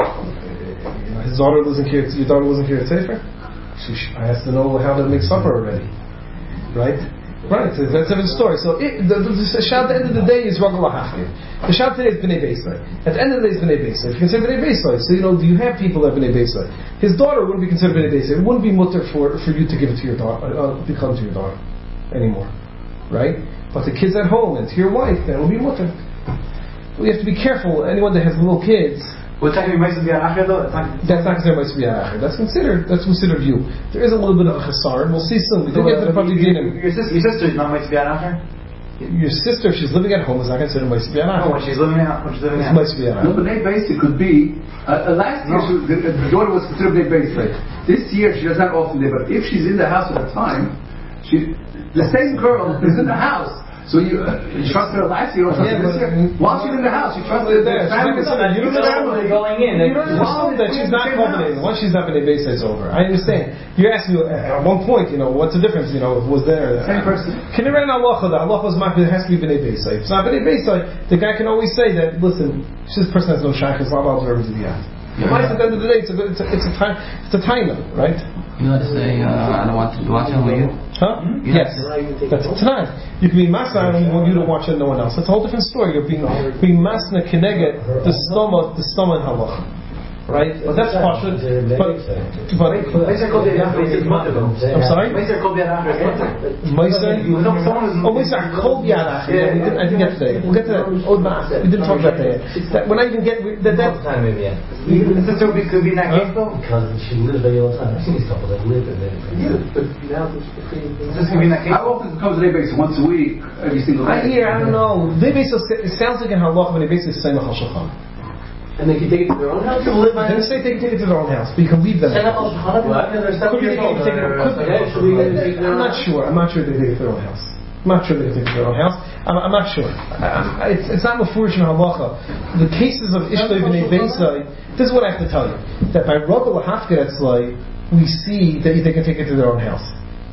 his daughter lives in Kiryat. Your daughter lives in Kiryat Sefer. She, I has to know how to make supper already, right? Right. So that's a different story. So it, the, the, the shout at the end of the day is Rogel Hafkid. The shout today is Bnei Beisai. At the end of the day is Bnei Beisai. If you consider Bnei Beisai, so you know, do you have people that Bnei Beisai? His daughter wouldn't be considered Bnei Beisai. It wouldn't be mutter for for you to give it to your daughter, uh, become to your daughter anymore, right? But the kids at home and to your wife, that will be mutter. We have to be careful. Anyone that has little kids, what's that going to be Ma'aseh B'Yad though? That's not considered Ma'aseh B'Yad. That's considered. That's considered you. There is a little bit of a chasar, and we'll see soon. We didn't get to the Prati Dinim. Your sister, your sister is not Ma'aseh B'Yad. Your sister, if she's living at home, is not considered Ma'aseh B'Yad. No, when she's living out, when she's living it's out. Ma'aseh B'Yad. No, but Bnei Beisa could be. Uh, uh, last year, No. she, the, the daughter was considered Bnei Beisa. This year, she does not often live. But if she's in the house at the time, she, the same girl is in the house. So you, uh, you trust her last year, or trust Yeah, her this but- year. While she's in the house, you trust her there. the She's family. not considered- you don't Family going in. You don't understand that she's not covenanted. Once she's not Bnei Beisa, it's over. I understand. You're asking me at one point, you know, what's the difference? You know, was there Same person. Can you write an halacha? The halacha is not. It has to be Bnei Beisa. If it's not Bnei Beisa, the guy can always say that. Listen, this person has no shaykhs. Not allowed to ever do the act. Why is it at the end of the day? It's a it's a it's a time it's a time right? You want to say uh, I don't want to watch it with you? Huh? You Yes. That's tonight. You can be masna and want you to watch it and no one else. That's a whole different story. You're being being masna keneged the stoma the stoma and halacha. Right? But that's partial. But but Ma'aseh Kol B'Yad is mutter though. I'm sorry? Ma'aseh Kol B'Yad is mutter. Ma'aseh Someone is. Oh, Ma'aseh Kol B'Yad Achar. Yeah, we didn't. I didn't get to that. We'll get to that. Oh, we didn't talk about that yet. That when I even get that that. Time maybe, yeah. The sister would be, could be in that case though. Because she lives there all the time. I've seen these couples that live in there. Yeah, but now the sister could be in that case. How often comes Bnei Beisa? Once a week, every single I day. hear. I don't know. They basically it sounds like in halacha when they basically say Machal Shulchan. And they can take it to their own house and live They by didn't say they can take it to their own house, but you can leave them. Set up al Shulchan. Well, they're seven Could be years they old. can take it. Could be. Yeah, should we take I'm their not sure. I'm not sure they take it to their own house. I'm not sure they can take it to their own house. I'm, I'm not sure. I, I, it's, it's not mafurish in halacha. The cases of Ishtay B'nei Beisa. This is what I have to tell you. That by Rogel Hafkid, it's like we see that they can take it to their own house.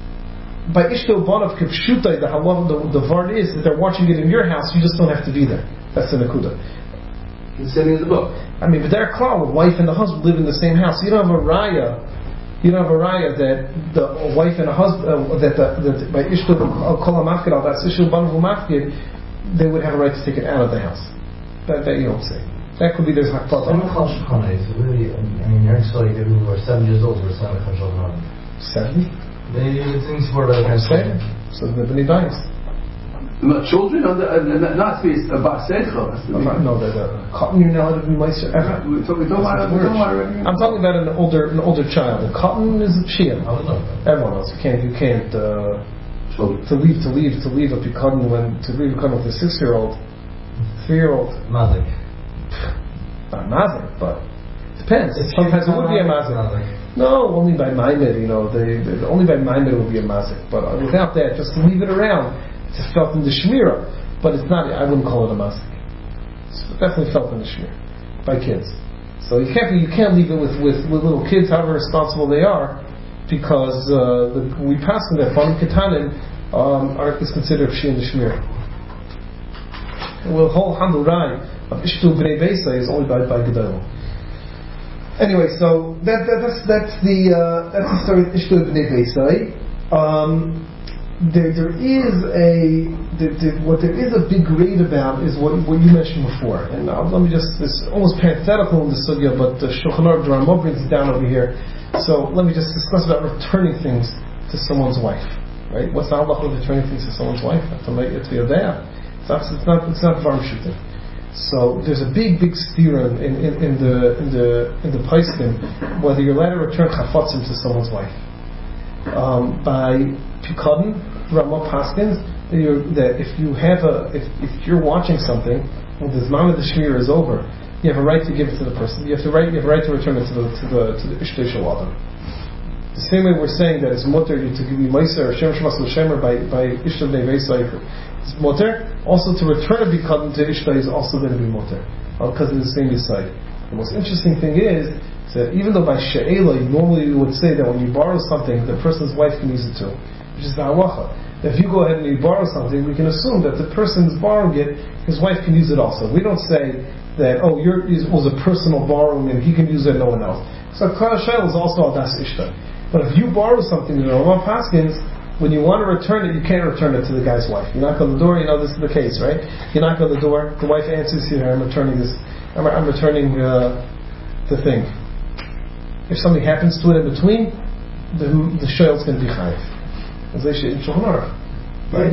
By Ishto Banav Kipshutai, the halacha, the, the vart is that they're watching it in your house. You just don't have to be there. That's the nakuda. He's sitting in the book. I mean, but they're clear. The wife and the husband live in the same house. You don't have a raya. You don't have a raya that the wife and a husband uh, that the, that by ishtu kol hamafkid al das ishtu banu mafkid, they would have a right to take it out of the house. That, that you don't say. That could be there's hakpata. Seven Chal Shulchan is really. I mean, you're actually they were seven years old. Were seven Chal Shulchan. Seventy. They were doing support by the parents. Seven. So the bnei dayis. Not children, or the, uh, not space, a bar secha. No, the the cotton you're not allowed to be meiser ever. We talk- we don't want to- we don't want to- I'm talking about an older an older child. The cotton is a shia. I don't know. Everyone else, you can't you can't. Uh, Children. To leave, to leave, to leave a picadon when to leave a picadon with a six-year-old, three-year-old. Mazik. Not mazik, but depends. Sometimes it would be a mazik. No, only by Maimed, you know. They, they, only by Maimed it would be a mazik. But uh, without that, just to leave it around, it's felt in the shmira. But it's not. I wouldn't call it a mazik. It's definitely felt in the shmira by kids. So you can't you can't leave it with, with, with little kids, however responsible they are. because uh, the, we pass on that Banim Ketanim um, are is considered Pshi and the Shmir. Well, the whole Hamurai of Ishtu Bnei Beisai is only by by Gedolim. Anyway, so that, that that's that's the uh, that's the story of Ishtu Bnei Beisai. Um, there there is a there, there, what there is a big grade about is what what you mentioned before, and uh, let me just it's almost parenthetical in the sugya, but the Shulchan Aruch Rama brings it down over here. So let me just discuss about returning things to someone's wife. Right? What's the halacha of returning things to someone's wife? It's not it's not it's not varm shooting. So there's a big big steer in, in, in the in the in the Paiskim whether you're allowed to return chafatzim to someone's wife. Um, by Pikadon, Rama Paskins, that if you have a if, if you're watching something when the Zman of the Shmir is over, you have a right to give it to the person. You have to right you have a right to return it to the to the to the Ishtei Shel Adam. The same way we're saying that it's mutter to give you Meiser or Shem Shmas L'Shemer by by Ishtei Bnei Beisai. It's mutter. Also to return a Pikadon to Ishtei is also going to be mutter because uh, of the same side. The most interesting thing is that even though by She'ela you normally would say that when you borrow something the person's wife can use it too, which is the halacha. If you go ahead and you borrow something, we can assume that the person's borrowing it, his wife can use it also. We don't say that, oh, your it was a personal borrowing and he can use it, no one else. So Klal Shel is also Das Ishta. But if you borrow something in the Rama Paskins, when you want to return it, you can't return it to the guy's wife. You knock on the door, you know this is the case, right? You knock on the door, the wife answers you, I'm returning this, I'm, I'm returning uh, the thing. If something happens to it in between, the the shayl is going to be chayiv. As they say in Shulchan Aruch. Right?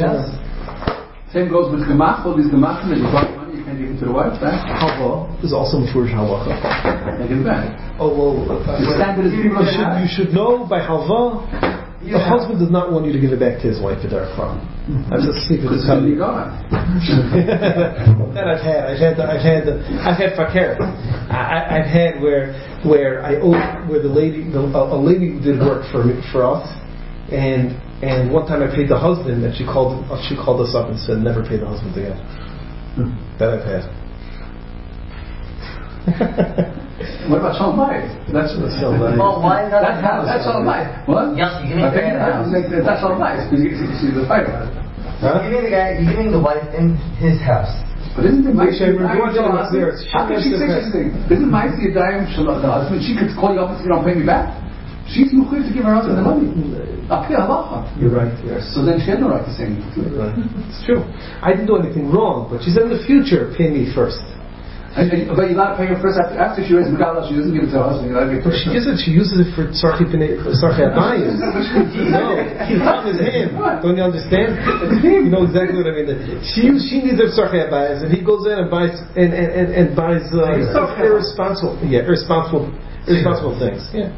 Same goes with gemach. All these gemachim that you borrow money, you can't give it to the wife. Right? Halva is also mefurish halacha. Can't give it back. Oh well, uh, the standard is you, you, should, you should know by halva. The yeah. husband does not want you to give it back to his wife at their farm. That's a secret. Because you got that I've had. I've had. I've had. I've had fakir. I, I've had where where I owed where the lady the, a, a lady did work for me, for us, and and one time I paid the husband and she called she called us up and said never pay the husband again. Hmm. That I've had. What about Shalom Bayit? That's Shalom Bayit. Well, why not that's house? That's Shalom Bayit. What? Yes, you're giving I the think guy house. That's Shalom Bayit because you see the fight about it. Huh? You're giving the guy, you're giving the wife in his house. But isn't it Ma'aseh Yadayim? How can she say such a thing? Isn't Ma'aseh Yadayim the husband? She could call you up and say, "You don't pay me back." She's mechuyev to give her husband the money. You're right. Yes. So then she had no right to say anything. Right. It's true. I didn't do anything wrong, but she said in the future, pay me first. And, and, but you're not paying her first after, after she raised Megala, she doesn't give it to her husband. You're not giving it to her. She gives it. She uses it for tzarchi abayis. No, the problem is him. Don't you understand? You know exactly what I mean. She she needs it for tzarchi abayis, and he goes in and buys and and and, and buys uh, irresponsible, yeah, irresponsible, irresponsible things. Yeah.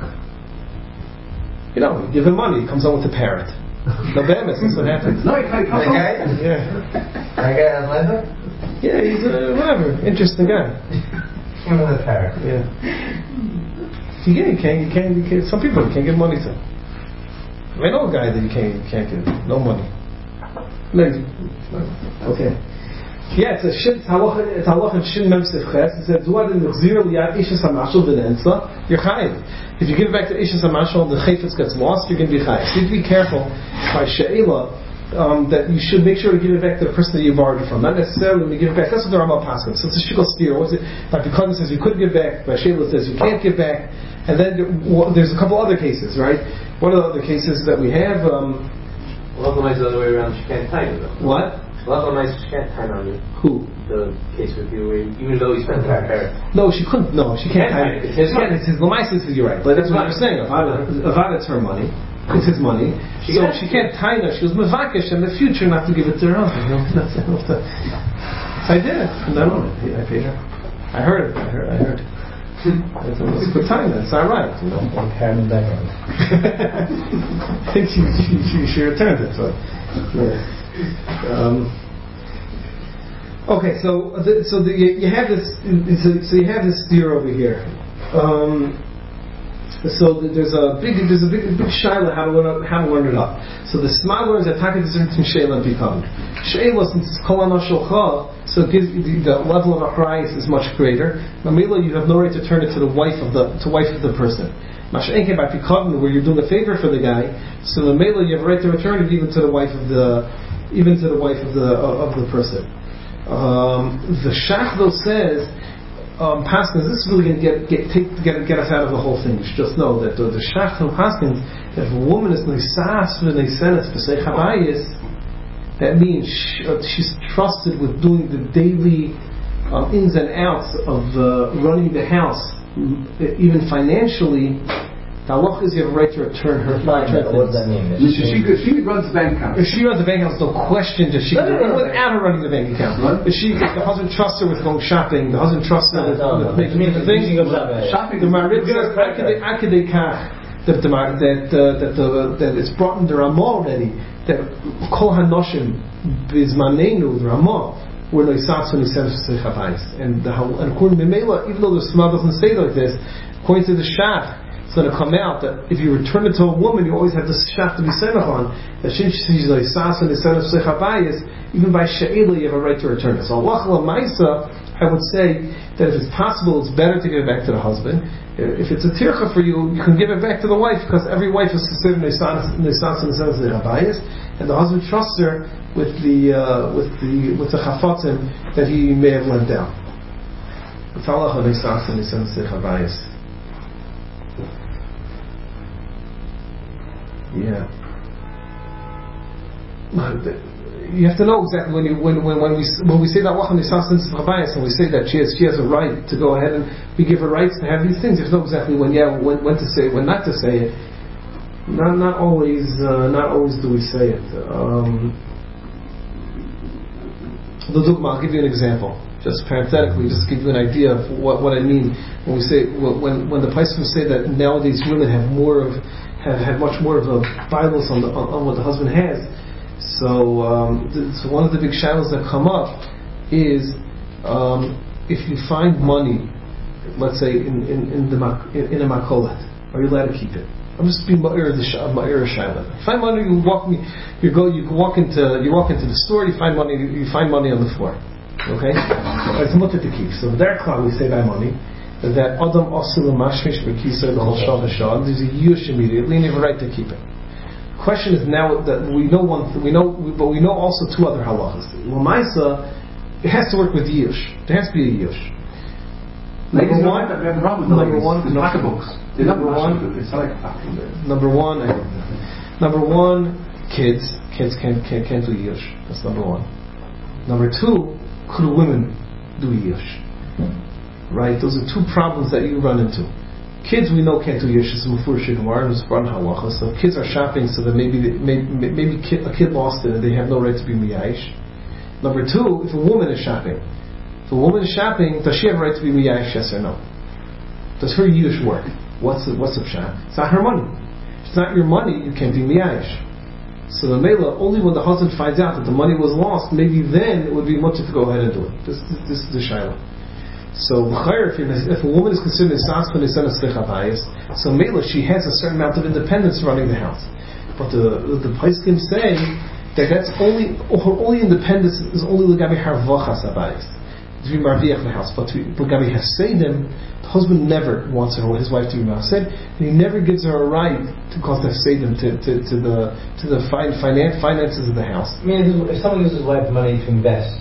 You know, you give him money, he comes home with a parrot. No bemis, that's what happens. No, he can't come home. Yeah. That guy has leather? Yeah, he's a whatever, interesting guy. Him with a parrot. Yeah. Yeah, you can't, you can't, you can't. Some people you can't give money to. I know a guy that you can't, you can't give no money. Maybe. Okay. Yeah, it's a shit. It's halacha. It's halacha in shin mem sefches. It says, "Zuad in mechzir liyad ishes hamashal v'nensa." You're chayiv. If you give it back to ishes hamashal, the chayfetz gets lost. You're going to be chayiv. So you have to be careful by she'ela um, that you should make sure to give it back to the person that you borrowed it from. Not necessarily when you give it back. That's what the Rambam passes. So it's a shikol steer. What's it? By Pikadon says you could give back. By she'ela says you can't give back. And then well, there's a couple other cases, right? What are the other cases that we have? Um, well, the other way around. She can't tie you though. What? A lot of nights she can't time on you. Who? The case with you, where even though you spent time parrot. No, she couldn't. No, she can't. Can't It. It's his money. It's his Lamaisa says you're right, but that's what I'm saying. Avada, Avada, it's her money. It's his money. She so can't. she can't tie her. She was mevakesh in the future not to give it to her husband. You know, that's enough to. So I did it. And I don't know. I paid her. I heard it. I heard. I heard. It's a, it's a good time. That's not right. You know. I'm carrying back on. I think she she she, she returned it. So. Yeah. Um, Okay, so the, so the, you, you have this. So, so you have this steer over here. Um, so there's a big, there's a big, big shaila how to learn how to learn it up. So the smart learns that taka difference between sheila and pikadon. Sheila, since it's kol anashulcha, so it gives the, the level of achrayus is much greater. Mamela, you have no right to turn it to the wife of the to wife of the person. Masha'enke by Pikadon, where you're doing a favor for the guy, so the Mela you have a right to return it even to the wife of the, even to the wife of the of the person. Um, the Shach though says, um, Paskins, this is really going to get get take get get us out of the whole thing. You should just know that the, the Shach though Paskins, if a woman is Nisas for Nisenes Pesach Habayis, that means she, uh, she's trusted with doing the daily um, ins and outs of uh, running the house. Even financially, the halacha is you have a right to return her. Fine, return what does that mean? She, she, she runs the bank account. If she runs the bank account, there's no question that she No, can no, no, no. without her running the bank account. Right. If she, if the husband trusts her with going shopping, the husband trusts her with, No, no, with no. making It means different things. using of shopping. Shopping The is marid says akadekach that the mar- that uh, that the that it's brought in the Ramah already that kol hanoshim bizmanenu the Ramah. Where no Isatz when he says Chabayis. And the and according to Mimela, even though the Shema doesn't say like this, according to the Shach, it's going to come out that if you return it to a woman, you always have the Shach to be sent on. That since she's no Isatz when he says Chabayis, even by She'ila you have a right to return it. So Allah Maisa, I would say that if it's possible, it's better to give it back to the husband. If it's a tircha for you, you can give it back to the wife because every wife is considered Isatz when he says Chabayis, and the husband trusts her with the uh, with the with the chafatim that he may have lent down. Yeah. You have to know exactly when you when when, when we when we say that and we say that she has she has a right to go ahead and we give her rights to have these things. You have to know exactly when yeah when when to say it, when not to say it. Not not always uh, not always do we say it. Um, I'll give you an example, just parenthetically, just to give you an idea of what, what I mean when we say when when the Paiskim say that nowadays women have more of have, have much more of a violence on the on, on what the husband has. So, um, th- so one of the big shadows that come up is um, if you find money, let's say in in in, the, in, in a makolet, are you allowed to keep it? I'm just being ma'ir the ma'ir shaila. Find money. You walk me. You go. You walk into. You walk into the store. You find money. You find money on the floor. Okay. It's mutter to keep. So there, we say by money that adam asil mashmish bekisa b'chol shal v'shal. There's a yush immediately, and you have a right to keep it. Question is now that we know one. We know, but we know also two other halachas. L'maisa, it has to work with yush. There has to be a yush. Number one. Number one. Pocketbooks. Number one, number one, number one, kids, kids can't can't, can't do yush. That's number one. Number two, could women do yush? Right? Those are two problems that you run into. Kids, we know can't do yush. It's mufurish gemara and it's run halacha. So kids are shopping, so that maybe they, maybe maybe kid, a kid lost it and they have no right to be miyash. Number two, if a woman is shopping, if a woman is shopping, does she have a right to be miyash? Yes or no? Does her yush work? What's the, what's the pshat? It's not her money. If it's not your money, you can't be miyash. So the mela, only when the husband finds out that the money was lost, maybe then it would be much to go ahead and do it. This, this, this is the shayla. So if, if a woman is considered nisas for nisanas lechabayis, so mela, she has a certain amount of independence running the house. But the the Paiskim say that that's only her only independence is only legabi harvachas habayis. To be marviach the house, but to be legabi hasedim. The husband never wants her, his wife to be ma'ased, and he never gives her a right to cause hafsedim to, to to the to the fin- finan- finances of the house. I mean, if someone uses wife's money to invest,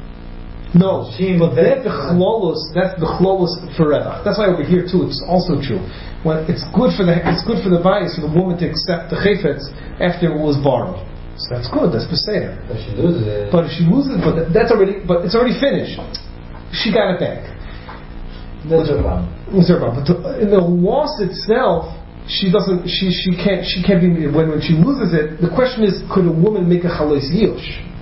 no, she but that's the chlolos. That's the chlolos forever. That's why over here too, it's also true. When it's good for the it's good for the bias for the woman to accept the chayfetz after it was borrowed. So that's good. That's beseder. But she loses it. But if she loses it, but that's already, but it's already finished. She got it back. That's her problem. That's her problem. But to, in the loss itself, she doesn't. She she can't. She can't be. When when she loses it, the question is, could a woman make a chalos yush?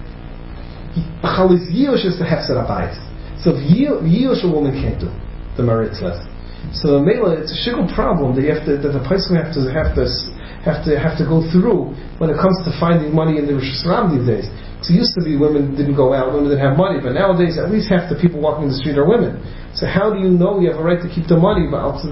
A chalos yush is the hefzer abayis. So if yush a woman can't do, the marit says. So the mela, it's a shikul problem that you have to, that the person have to have to have to have to go through when it comes to finding money in the Rosh Hashanah these days. So it used to be women didn't go out, women didn't have money, but nowadays at least half the people walking the street are women. So how do you know you have a right to keep the money? It's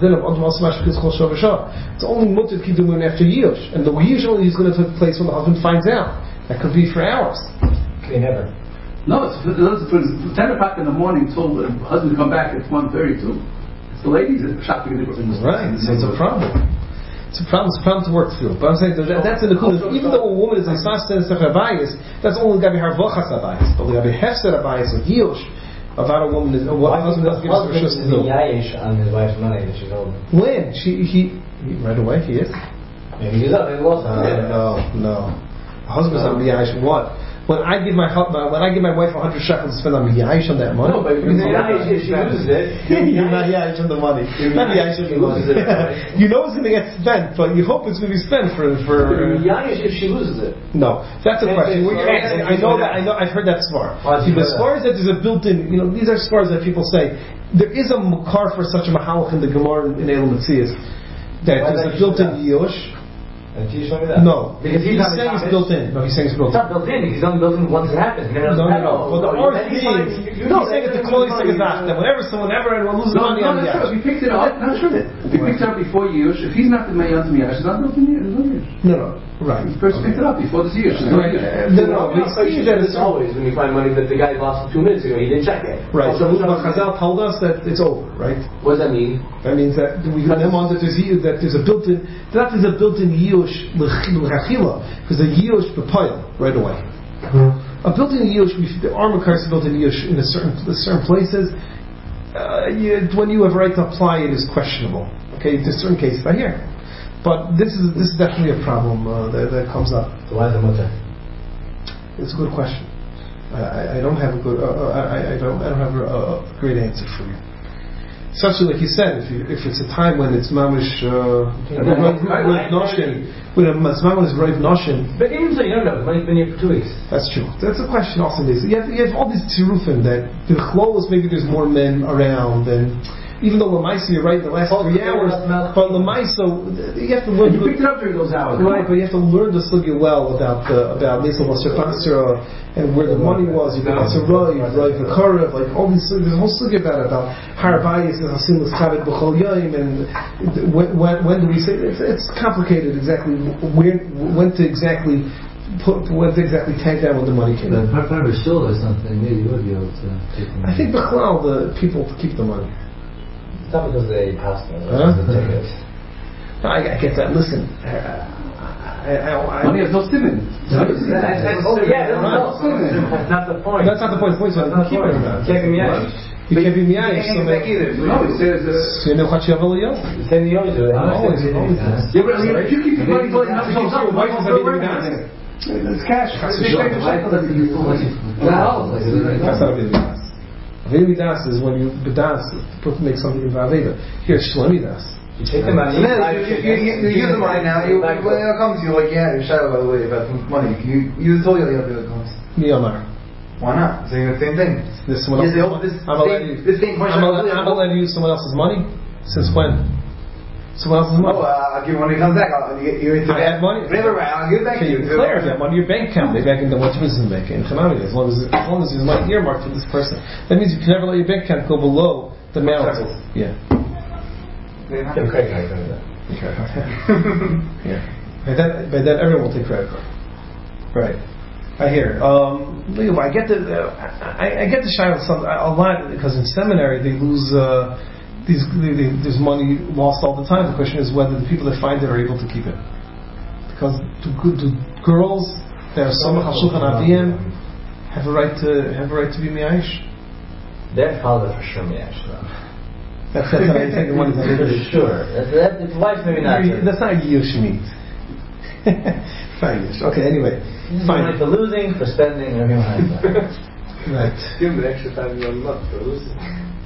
only mutter to keep the women after Yush, and the usually is going to take place when the husband finds out. That could be for hours. Okay, never. No, it's for, it's for ten o'clock in the morning till the husband come back at one thirty-two. It's the ladies that are shopping in the Right, so it's a problem. It's a problem. It's a problem to work through. But I'm saying that, that's in the cool. Even though a woman is a sasten sechabayis, that's only going to be her vochas abayis. But we have a hefser abayis or yush. About a woman is what a husband doesn't give us rishus to do. Yayish on his wife's money that she's holding. When she he, he right away he is. Maybe he's up. He lost. Uh, no, no. A husband's on yayish. What? When I give my when I give my wife a hundred shekels to spend on yayish on that money. No, but yayish if she loses it, you're not yayish on the money. Not yayish on the money. You know it's going to get spent, but you hope it's going to be spent for for. Yayish if she loses it. No, that's a question. What you're asking, I know that. I know. I've heard that svar. As far as that, there's a built-in. You know, these are svars that people say. There is a makar for such a mahalach in the Gemara in Elam Metzias that there's a built-in yush. And you show me that? No, because he's, he's saying it's built in. No, he's saying it's built in. It's not built in. He's only built in once it happens. No, no, no. no. Well, the art means he's saying it's the closing that whenever someone ever anyone loses money on the yash. We picked it up. Not true. We picked it up before Yush. If he's not the mayan to yash, it's not built in Yush. No, no, right. The person picked it up before this Yush. No, no. We see that it's always when you find money that the guy lost two minutes ago. He didn't check it. Right. So Chazal told us that it's over. Right. What does that mean? That means that we them on that there's that there's a built-in that is a built-in yush because the yush b'poil right away. Mm-hmm. A built-in yush, the armor cars built-in yush in a certain certain places. Uh, you, when you have a right to apply it is questionable. Okay, there's certain cases I hear, but this is this is definitely a problem uh, that, that comes up. So why is it mutter? It's a good question. I, I don't have a good. Uh, I, I don't. I don't have a, a great answer for you. Especially like you said, if you, if it's a time when it's mamish uh, rive noshin, when it's mamish rive noshin. But even so, you don't know. The money's been here for two weeks. That's true. That's a question also. You have you have all these tirufim that the chlos maybe there's more men around and. Even though Lamaisa, you're right, the last three hours, but Lamaisa, you have to learn. You picked it up during those hours, right? But you have to learn the sugya well about the about Nisal Basra and where the money was. You got to Rav, Rav V'Karev, like all these. There's a whole sugya about it, about Harabayis and Hasim L'Chabed B'Chol Yom, and when, when, when do we say it's, it's complicated exactly where when to exactly. Put, when to exactly tag down when the money came in. But part of a shul or something, maybe you would be able to take the money. I think B'Chlal, the people keep the money. It's not because they passed them. Huh? The tickets. No, I, I get that. Listen, uh, I, I, I, money has no simon. Oh yeah, no simon. That's not the point. That's not the point. The point is you keep it. You can't be miyash. You can't be miyash. You can't back either. No, it says. You know what you have always. Then you always do it. Always, always. Yeah, but if you keep the money going, you have to your wife is a it's cash. That's not a big das. Avedi das is when you bedas to make something in Aveda. Here, Shlemi das. You take the money. You, you, you, you give the money now. You, when it comes to you, like, yeah, you're shy by the way about money. You, you told you the other comes. Miyamar. Why not? Saying the same thing. This someone yes, else. This, this, this thing. I'm allowed to use someone else's money. Since when? Someone else's money. Oh, uh, I'll give you when it comes back. I'll, you, you, you, I have money. Whatever, I'll give it back Can to you. you declare that money in your bank account? They back into what business bank in Hanami. As long as as long as there's money earmarked for this person, that means you can never let your bank account go below the amount. Yeah. Yeah, credit card does that. Yeah. By that, by that, everyone will take credit card. Right. I hear. Um, I get the uh, I, I get the shy on some a lot because in seminary they lose. Uh, These, they, they, there's money lost all the time. The question is whether the people that find it are able to keep it. Because do, do girls that are Samach HaShulchan Aviyim have a right to have a right to be miyash? Their father for sure miyash. That's that's how you think the money's not For sure. That's, that, it's wife maybe not. That's not yush means. Fine. Okay. Anyway, fine. Money for losing, for spending, and everything like that. Right. Give them an extra time you're not for losing.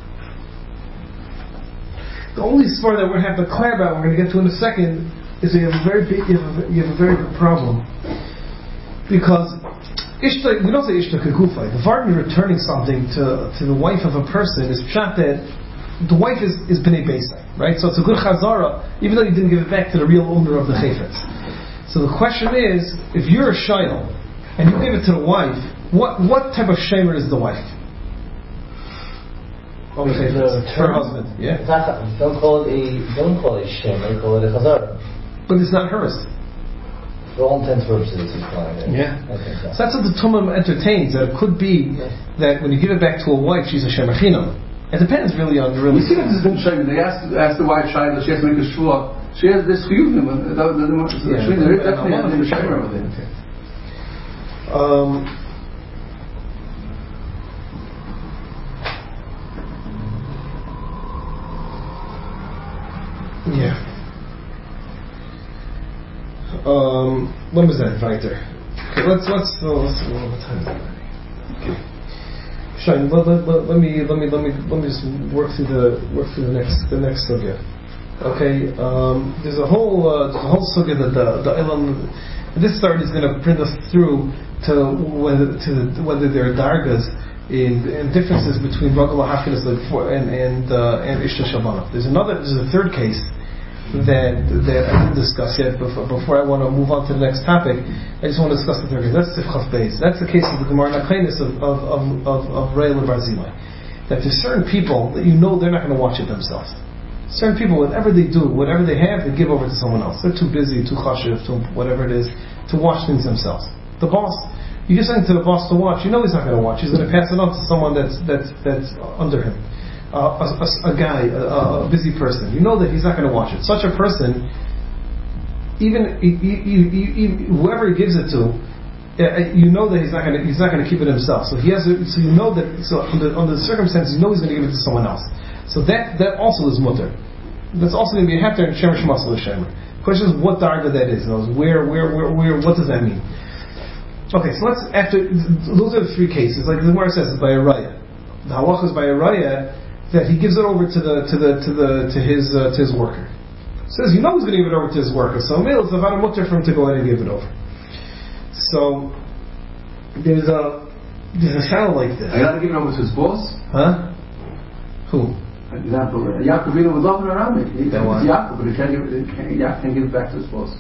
The only svar that we're going to have to declare about, we're going to get to in a second, is that you have a very big, you have a, you have a very big problem. Because ishta, we don't say ishta kegufay. The varden returning something to to the wife of a person is pshat that the wife is is b'nei beisai, right? So it's a good chazara, even though you didn't give it back to the real owner of the chayfetz. So the question is, if you're a shayl and you give it to the wife, what what type of shamer is the wife? Oh, her husband, yeah. Don't call it a don't call it a shamer, call it a chazara. But it's not hers. For all intents and purposes, he's flying it. Yeah. Okay, so. so that's what the Tumim entertains. That it could be yeah. that when you give it back to a wife, she's a shemachino. It depends really on really. We see that this has been shown. They asked asked the wife Shaila, she has to make a shua. She has this chiyuvim. There is definitely a shaymer with it. Um, yeah. Um, when was that? Weiter. Okay, let's let's oh, let's. Oh, what time is it? Okay. Shine. Let, let, let, let me let me let me let me just work through the work through the next the next sugya. Okay. Um, there's a whole uh, there's a whole sugya that the the Elam. This start is going to bring us through to whether to whether there are dargas in, in differences between Ragul HaHafkinas and and uh, and Ishta Shabbanah. There's another. There's a third case that that I didn't discuss yet. Before, before I want to move on to the next topic, I just want to discuss the third case. That's Tifchaf Beis. That's the case of the Gemara Nachainis of of of of, of Re'el and Barzilai. That there's certain people that you know they're not going to watch it themselves. Certain people, whatever they do, whatever they have, they give over to someone else. They're too busy, too chashiv, too whatever it is, to watch things themselves. The boss, you give something to the boss to watch, you know he's not going to watch. He's going to pass it on to someone that's that's that's under him. Uh, a, a, a guy, a, a busy person, you know that he's not going to watch it. Such a person, even he, he, he, he, whoever he gives it to, uh, you know that he's not going to he's not going to keep it himself. So he has, to, so you know that so under, under the circumstances, you know he's going to give it to someone else. So that that also is mutter. That's also going to be a hefter in shemesh masal shemer. Question is what darga that is. Where, where, where, where? What does that mean? Okay, so let's after those are the three cases. Like the Gemara says, it's by a raya. The halacha is by a raya that he gives it over to the to the to the to his uh, to his worker. It says you know he's going to give it over to his worker. So it's about a mutter for him to go ahead and give it over. So there's a there's a shadow like this. I got to give it over to his boss. Huh? Who? For example, Yaakov Avinu was loving around me. It's Yaakov, but he can't give it. Yaakov can't give it back to his boss.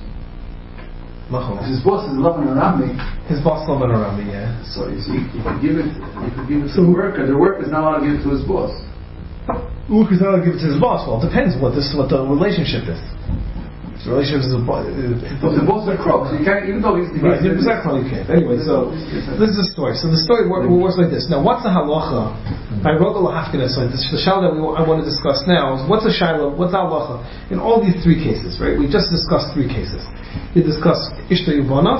His boss is loving around me. His boss loving around me, yeah. So you see, you could give it. You could give it to the worker. The worker is not allowed to give it to his boss. The worker is not allowed to give it to his boss. Well, it depends what this what the relationship is. The relationship is the boss. The boss is a crook, so you can't. Even though he's the right, exactly, you can't. Anyway, so this is the story. So the story works like this. Now, what's the halacha? By Ragul HaHafkinas, so the shaila that we, I want to discuss now is what's a shaila, what's the halacha in all these three cases, right? We just discussed three cases. We discussed Ishta Yubanov,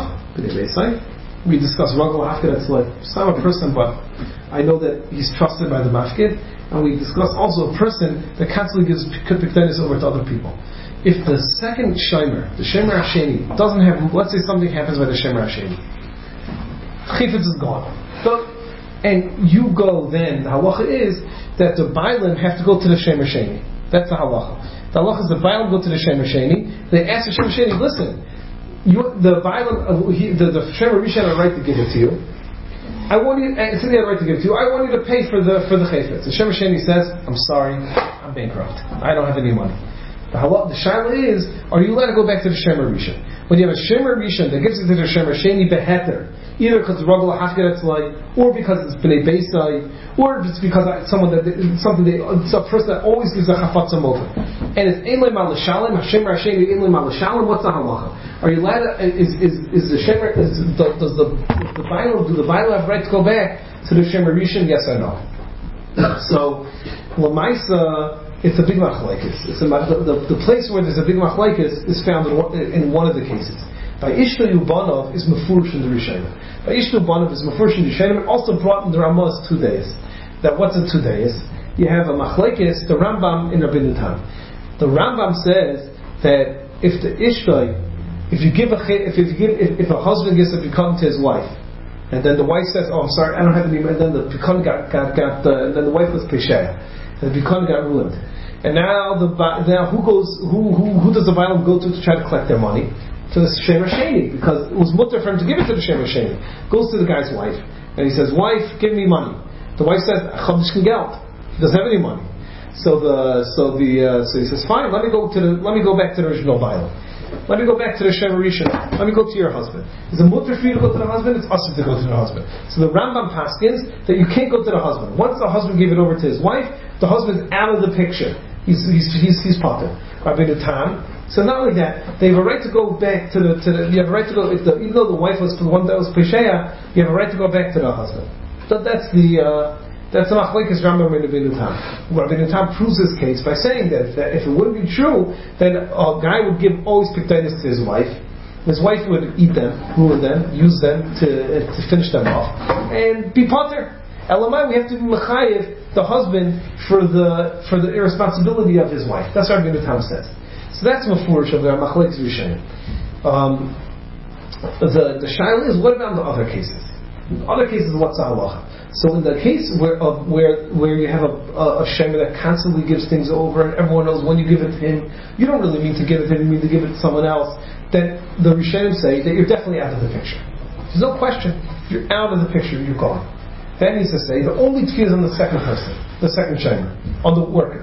we discussed Ragul HaHafkinas, like I'm a person, but I know that he's trusted by the mafkid, and we discussed also a person that constantly gives pikdanis over to other people. If the second Shomer, the Shomer Hasheni, doesn't have, let's say something happens by the Shomer Hasheni, Chifetz is gone. So, and you go then, the halacha is that the Bailim have to go to the Shomer Hasheni. That's the halacha. The halacha is the Bailim go to the Shomer Hasheni, they ask the Shomer Hasheni, listen, you, the Bailim, uh, the, the Shomer Rishon had a right to give it to you. I want you, and since he had a right to give it to you, I want you to pay for the for the Chifetz. The Shomer Hasheni says, I'm sorry, I'm bankrupt. I don't have any money. The halal, the shaila is, are you allowed to go back to the Shemer Rishon? When you have a Shemer Rishon that gives it to the Shemer Sheni beheter, either because the Ragul HaHafkinas like, or because it's b'nei Beisai, or it's because someone that it's something they, it's a person that always gives a chafatzam over, and it's ein le'mal l'shalem, Shemer Sheni ein le'mal l'shalem. What's the halacha? Are you allowed? To, is is is the Shemer? Is, does the the Bible do the Bible have right to go back to the Shemer Rishon? Yes or no? So, l'maisa. It's a big machlekes. It's a, the, the, the place where there's a big machlekes is found in one, in one of the cases. By Ishta Yubanov is mefurish in the Rishonim. By Ishta Yubanov is mefurish in the Rishonim. Also brought in the Ramah's two days. That what's in two days? You have a machlekes, the Rambam in Rabbeinu Tam. The Rambam says that if the Ishta, if you give a if you give if, if a husband gives a pikun to his wife, and then the wife says, "Oh, I'm sorry, I don't have any," and then the pikun got got got, uh, and then the wife was pesheya. The Bikon got ruined, and now the now who goes who who who does the Bailam go to to try to collect their money? To the Shemer Sheni, because it was mutter for him to give it to the Shemer Sheni. Goes to the guy's wife and he says, "Wife, give me money." The wife says, "Chavdishkin geld." He doesn't have any money, so the so the uh, so he says, "Fine, let me go to the let me go back to the original Bailam. Let me go back to the Shemer Rishon. Let me go to your husband." Is it mutter for you to go to the husband? It's usher to go to the husband. So the Rambam paskins that you can't go to the husband. Once the husband gave it over to his wife, the husband's out of the picture. He's he's he's, he's potter. Rabbeinu Tam. So not only that, they have a right to go back to the to the. You have a right to go if the even though the wife was the one that was pesheya, you have a right to go back to the husband. So that's the uh, That's a machlekes Rambam and Rabbeinu Tam. Rabbeinu Tam proves his case by saying that, that if it wouldn't be true, then a guy would give always pikdanis to his wife. His wife would eat them, ruin them, use them to uh, to finish them off, and be potter. Elamai, we have to be mechayev the husband for the for the irresponsibility of his wife. That's what Rabbeinu Tam says. So that's mafurish of the machlekes Rishonim. Um, the the shaila is, what about the other cases? In other cases, what's the halacha? So in the case where of, where where you have a, a, a shemer that constantly gives things over, and everyone knows when you give it to him, you don't really mean to give it to him, you mean to give it to someone else, then the Rishonim say that you're definitely out of the picture. There's no question. You're out of the picture, you're gone. That means to say the only tefillah is on the second person, the second shemer, on the worker.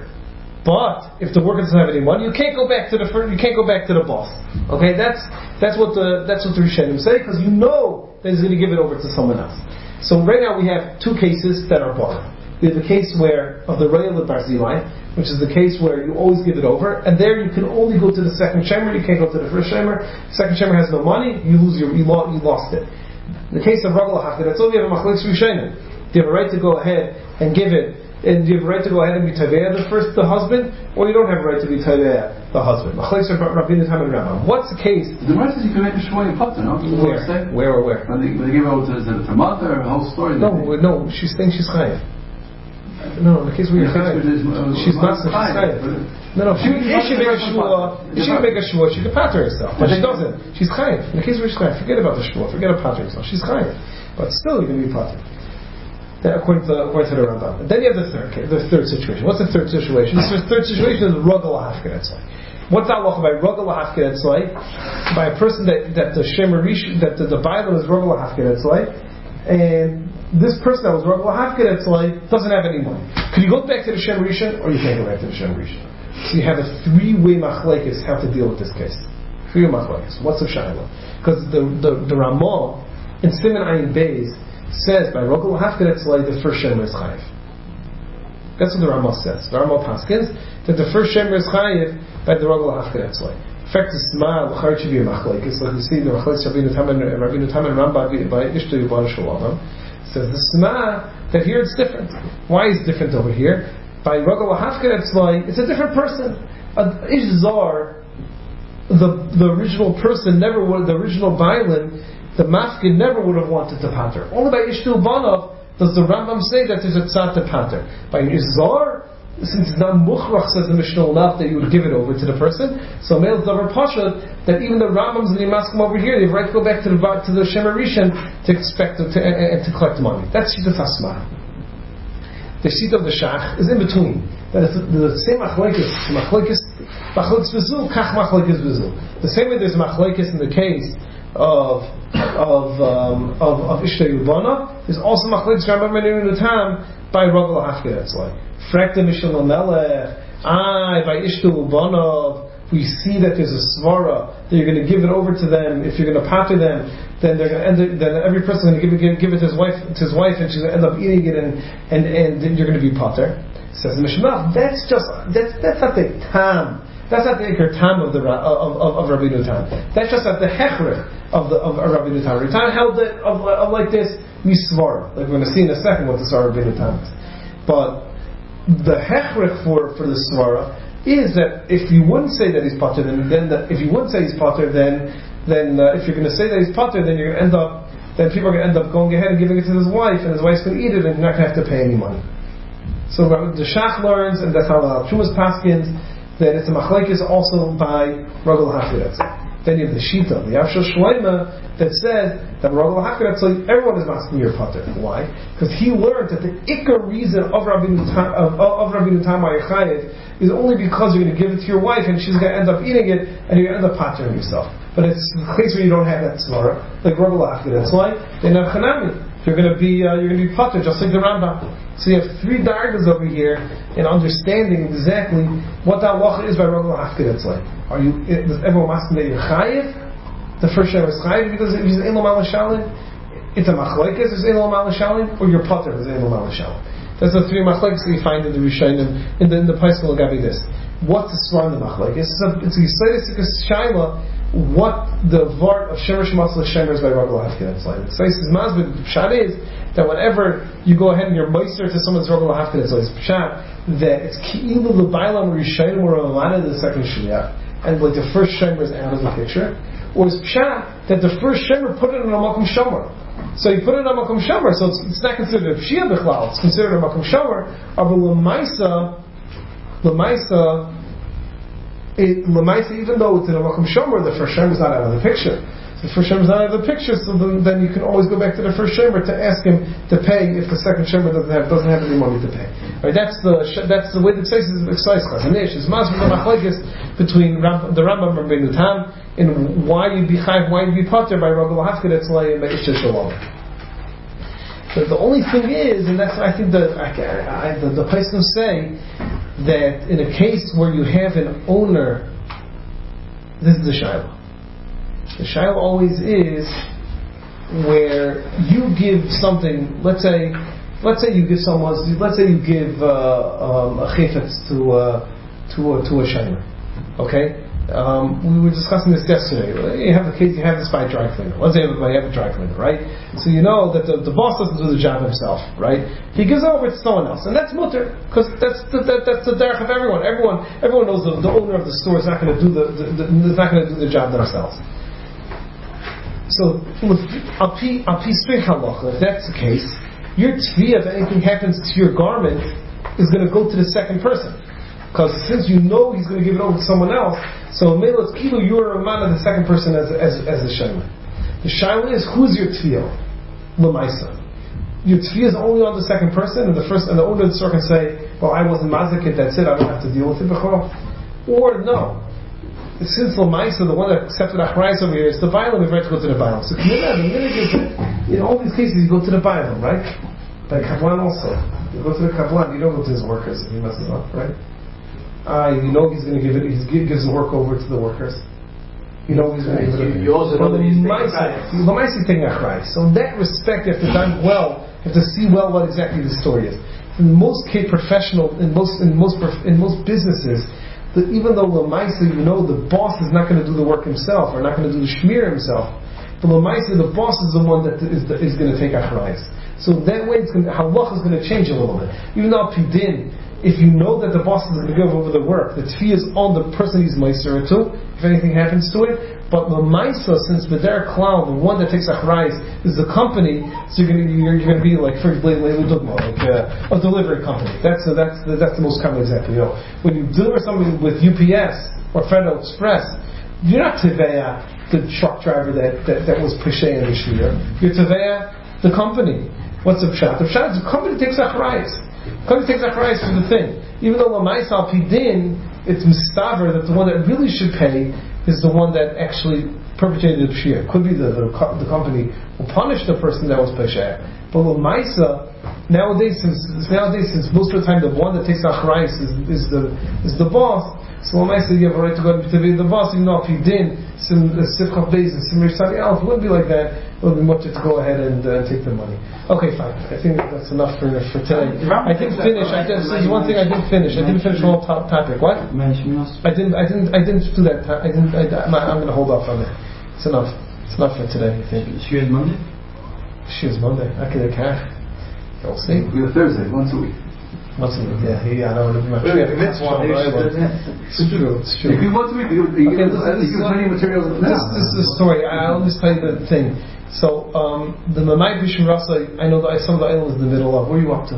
But if the worker doesn't have any money, you can't go back to the first, you can't go back to the boss. Okay, that's that's what the that's what the Rishonim say, because you know that he's going to give it over to someone else. So right now we have two cases that are bar. We have the case where of the Raya with Barzilai, which is the case where you always give it over, and there you can only go to the second shemer, you can't go to the first shemer. Second shemer has no money, you lose your you lost, you lost it. In the case of Ragul HaHafka, that's all we have a machlekes Rishonim. Do you have a right to go ahead and give it? And do you have a right to go ahead and be taveya the first the husband, or you don't have a right to be taveya the husband? Machlekes Rabbeinu Tam and Rambam. What's the case? The right is you can make a shvoy and potter, no? Where? Where or where? When they, when they give out to the mother, the whole story. No, no, she's saying she's chayiv. No, in the case where you're chayiv, she's not. She's chayiv. No, no. She, if she make a shvua, if she make a shvua, she can pater herself, but she doesn't. She's chayiv. In the case where she's chayiv, forget about the shvua, forget about pater herself. She's chayiv, but still you're going to be pater. According to, according to the Rambam. And then you have the third the third situation. What's the third situation? The third situation is Ragul HaHafka Etzlai. What's that halacha by Ragul HaHafka Etzlai? By a person that, that the Shemer Rish, that the, the Bible is Ragul HaHafka Etzlai, and this person that was Ragul HaHafka Etzlai doesn't have any money. Could you go back to the Shemer Rishon, or you can't go back to the Shemer Rishon? So you have a three-way machlekes how to deal with this case. Three-way machlekes. What's the shaila? Because the the, the Ramah in Siman Ayin Beis says by Ragul HaHafka Etzlai the first shemer is chayiv. That's what the Ramah says. The Ramah paskins that the first shemer is chayiv by the Ragul HaHafka Etzlai. In fact, the Sma l'char should be a machlekes, like we see the machlekes Rabbeinu Tam and Rabbeinu Tam and Rambam by Ishto Yubal Shalom. Says the Sma that here it's different. Why is it different over here? By Ragul HaHafka Etzlai, it's a different person. A Ishzar, the the original person never would. The original Bailan, the mafkid never would have wanted to pater. Only by Ishtul Banav does the Rambam say that there's a tzad to pater. By Izar, since it's not mukhrach, says the Mishnah enough that you would give it over to the person, so Meil Davar Pasha, that even the Rambams and the Yimaskim over here, they have right to go back to the to the Shemer Rishon to expect to, to, and, and to collect money. That's Shita Tasma. The Shita of the Shach is in between. That is the, the same machlekes, machlekes, machlekes v'zul, kach machlekes v'zul. The same way there's machlekes in the case of of um, of of Ishta Yubana, there's also machlekes Rambam and Tam by Ragul HaHafka Etzlai. Frekta Mishal Melech, I by Ishta Yubana, we see that there's a svara that you're going to give it over to them. If you're going to pater them, then they're going to end it, then every person is going to give it, give, give it to his wife, to his wife, and she's going to end up eating it, and and and you're going to be pater. Says the Mishnah, that's just that's that's not the tam. That's not the ikar tam of the of of, of Rabbeinu Tam. That's just at the hechre of the of Rabbeinu Tam. Rabbeinu Tam held it of, of like this misvar, like we're going to see in a second what the Svar Rabbeinu Tam is. But the hechre for for the svara is that if you wouldn't say that he's pater, then then that if you wouldn't say he's pater, then then uh, if you're going to say that he's pater, then you're going to end up then people are going to end up going ahead and giving it to his wife, and his wife's going to eat it, and you're not going to have to pay any money. So the Shach learns, and that's how the Chumas paskins, that it's a machlekes also by Ragul HaHafka Etzlai. Then you have the Shita, the Yavshel Shloima, that says that Ragul HaHafka Etzlai, everyone is masking your pater. Why? Because he learned that the ikar reason of Rabbeinu Tam of, of Rabbeinu Tam Chayev is only because you're going to give it to your wife and she's going to end up eating it and you're going to end up patering yourself. But it's a case where you don't have that svara, like Ragul HaHafka Etzlai, then have chanami. You're going to be uh, you're going to be pater just like the Rambam. So you have three dargas over here in understanding exactly what that halacha is by Ragul HaHafka Etzlai. Are you? Does everyone asking that you're chayiv? The first shemer is chayiv because if he's ein lo malashalim, it's a machlekes. There's ein lo malashalim, or your pater is ein lo malashalim. That's the three machlekes that you find in the Rishonim in the in the Paisel Gabi this. What's the svar in the machlekes? It's a it's a yisayis shaila. What the vart of shemer shmasl shemer is by Ragul HaHafka Etzlai. The yisayis mazbid pshat is that whenever you go ahead and you're moister to someone's rogel hafted, it's always pshat, that it's ki'ilu l'bailam or yishayim or alana the second shliach, and like the first shemer is out of the picture, or it's pshat that the first shemer put it in a makom shomer. So you put it in a makom shomer, so it's, it's not considered a pshia bichlal, it's considered a makom shomer, but l'maisa, l'maisa, it, l'maisa, even though it's in a makom shomer, the first shemer is not out of the picture. The first shemer is not out of the picture, so then, then you can always go back to the first shemer to ask him to pay if the second shemer doesn't have doesn't have any money to pay. Right? That's the that's the way the Ksais is excises. And it's masber the machlekes between Ram, the Rambam and Rabbeinu Tam in why you'd be chayv, why you'd be potter by Rogel Hafkid Etzlai and Meisha Shalom. But the only thing is, and that's I think the I, I, the, the Paiskim say that in a case where you have an owner, this is the Shiloh. The shaila always is where you give something. Let's say, let's say you give someone. Let's say you give uh, um, a chayfetz to uh, to a, to a shaymer. Okay, um, we were discussing this yesterday. You have the case. You have this by a dry cleaner. Let's say you have a dry cleaner, right? So you know that the, the boss doesn't do the job himself, right? He gives it over to someone else, and that's mutter because that's the, that, that's the derech of everyone. Everyone everyone knows the, the owner of the store is not going to do the, the, the is not going to do the job themselves. So, api api straight halacha, if that's the case, your tefillah, if anything happens to your garment, is going to go to the second person, because since you know he's going to give it over to someone else, so mele it's kilu you are a man of the second person as as as a shayla. The shayla is who's your tefillah, l'maisa. Your tefillah is only on the second person, and the first and the owner of the store can say, well, I wasn't mazik it, that's it, I don't have to deal with it b'chol. Or no. Since Lamaisa, the one that accepted Achrayis over here, is the Bailam, we've right to go to the Bailam. So can you imagine, in all these cases you go to the Bailam, right? By Kablan also. You go to the Kablan, you don't go to his workers if he messes up, right? Ah, uh, you know he's going to give it, he gives the work over to the workers. You know he's going to give it. You, you also know that he's taking Lamaisa is taking Achrayis. So in that respect, you have to done well, you have to see well what exactly the story is. In most K professional, in most, in most, in most businesses, that even though Lamaisa, you know, the boss is not going to do the work himself, or not going to do the shmir himself, but Lamaisa, the boss is the one that is, the, is going to take achrayis. So that way, it's going to, halach is going to change a little bit. Even though pidin, if you know that the boss is going to give over the work, the tefillah is on the person he's meiser to, if anything happens to it. But Lamaisa, since the derek clown, the one that takes achrayis, is the company, so you're going to you're, you're going to be like for like uh, a delivery company. That's a, that's the, that's the most common example. You know, when you deliver something with U P S or Federal Express, you're not teveya the truck driver that, that, that was pushay in the shir. You're teveya the company. What's the pshat? The pshat is the company takes achrayis. The company takes achrayis for the thing. Even though Lamaisa al pidin, it's mistaver that the one that really should pay is the one that actually perpetrated the pshia. Could be the, the the company will punish the person that was pesher. But l'maisa, nowadays since nowadays since most of the time the one that takes achrayis is, is the is the boss. So l'maisa you have a right to go to be the boss. Even though if you didn't, some sifchah days and some something else, it wouldn't be like that. It would be much to go ahead and uh, take the money. Okay, fine. I think that's enough for for today. I didn't finish. I just there's one thing I didn't finish. I didn't finish the whole top topic. What? I didn't. I didn't. I didn't do that. I didn't. I, I'm going to hold off on it. It's enough. It's enough for today. I think. She is Monday. She is Monday. I can care. We'll see. We have Thursday once a week. Once a week. Yeah. Yeah. I know. It's true. It's true. If you want to week, you you okay, give plenty of materials. This, this is the story. I'll just tell you the thing. So um, the Mamai Bishim Rasa, I know that some of the islands in the middle of. Where are you up to?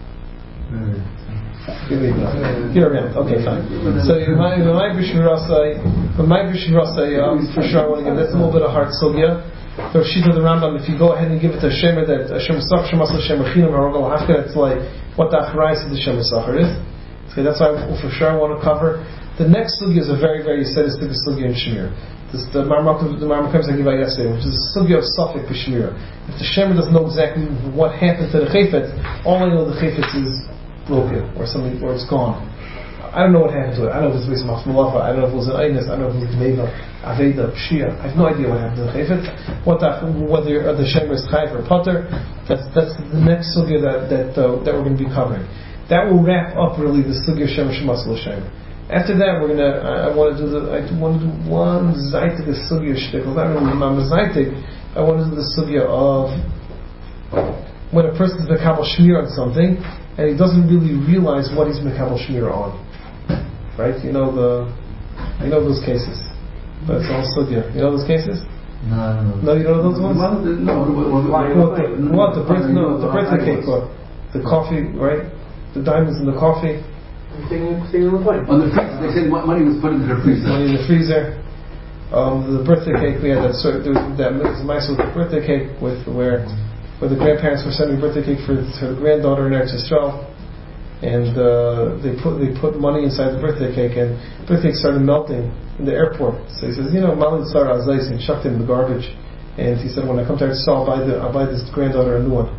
You're around. Okay, fine. So Mamai Bishim Rasa, Mamai Bishim Rasa, for sure I want to give. That's a little bit of hard sugya. The Shita the Rambam, if you go ahead and give it to Shemer that Hashem Sach Shemas Hashem Rechinam Harogel Hafka, it's like what the Achrayis of the Shemer Sachar is. Okay, that's why I, for sure I want to cover. The next sugya is a very, very sadistic sugya in Shemir. This, the Marmakim the Marmakim I gave out yesterday, which is a sugya of Safek b'Shemir. If the Shemer doesn't know exactly what happened to the Chayfetz, all I know the Chayfetz is broken or something, or it's gone. I don't know what happened to it. I don't know if it was based on Machmalacha. I don't know if it was an Einus. I don't know if it was Dveva, Aveda, Pshia. I have no idea what happened to the Chayfetz. What the, whether the Shemer is Chayv or Potter. That's that's the next sugya that that uh, that we're going to be covering. That will wrap up really the sugya Shemer Shemas L'Shemer. After that, we're gonna. I, I want to do the. I want to do one zaytik the sugya shtickles. I don't know. I'm a zaytik. I want to do the sugya of when a person is mekabel shmir on something and he doesn't really realize what he's mekabel shmir on. Right? You know the, you know those cases. That's all sugya. You know those cases? No, I don't know. No, you don't know those ones? Well, the- no, what, what, What the, what the birth, no, the birthday cake, what? The coffee, right? The diamonds in the coffee. Singing, singing on the plane. On the freezer, they said what money was put into the freezer. Money in the freezer. Um, the birthday cake, we had that sort. There was that was a nice little birthday cake with where, where the grandparents were sending a birthday cake for her granddaughter in Eretz Yisrael, and uh, they put they put money inside the birthday cake, and the birthday cake started melting in the airport. So he says, you know, Mali Tzar Azais, and chucked it in the garbage. And he said, when I come to Eretz Yisrael, I'll buy the I'll buy this granddaughter a new one.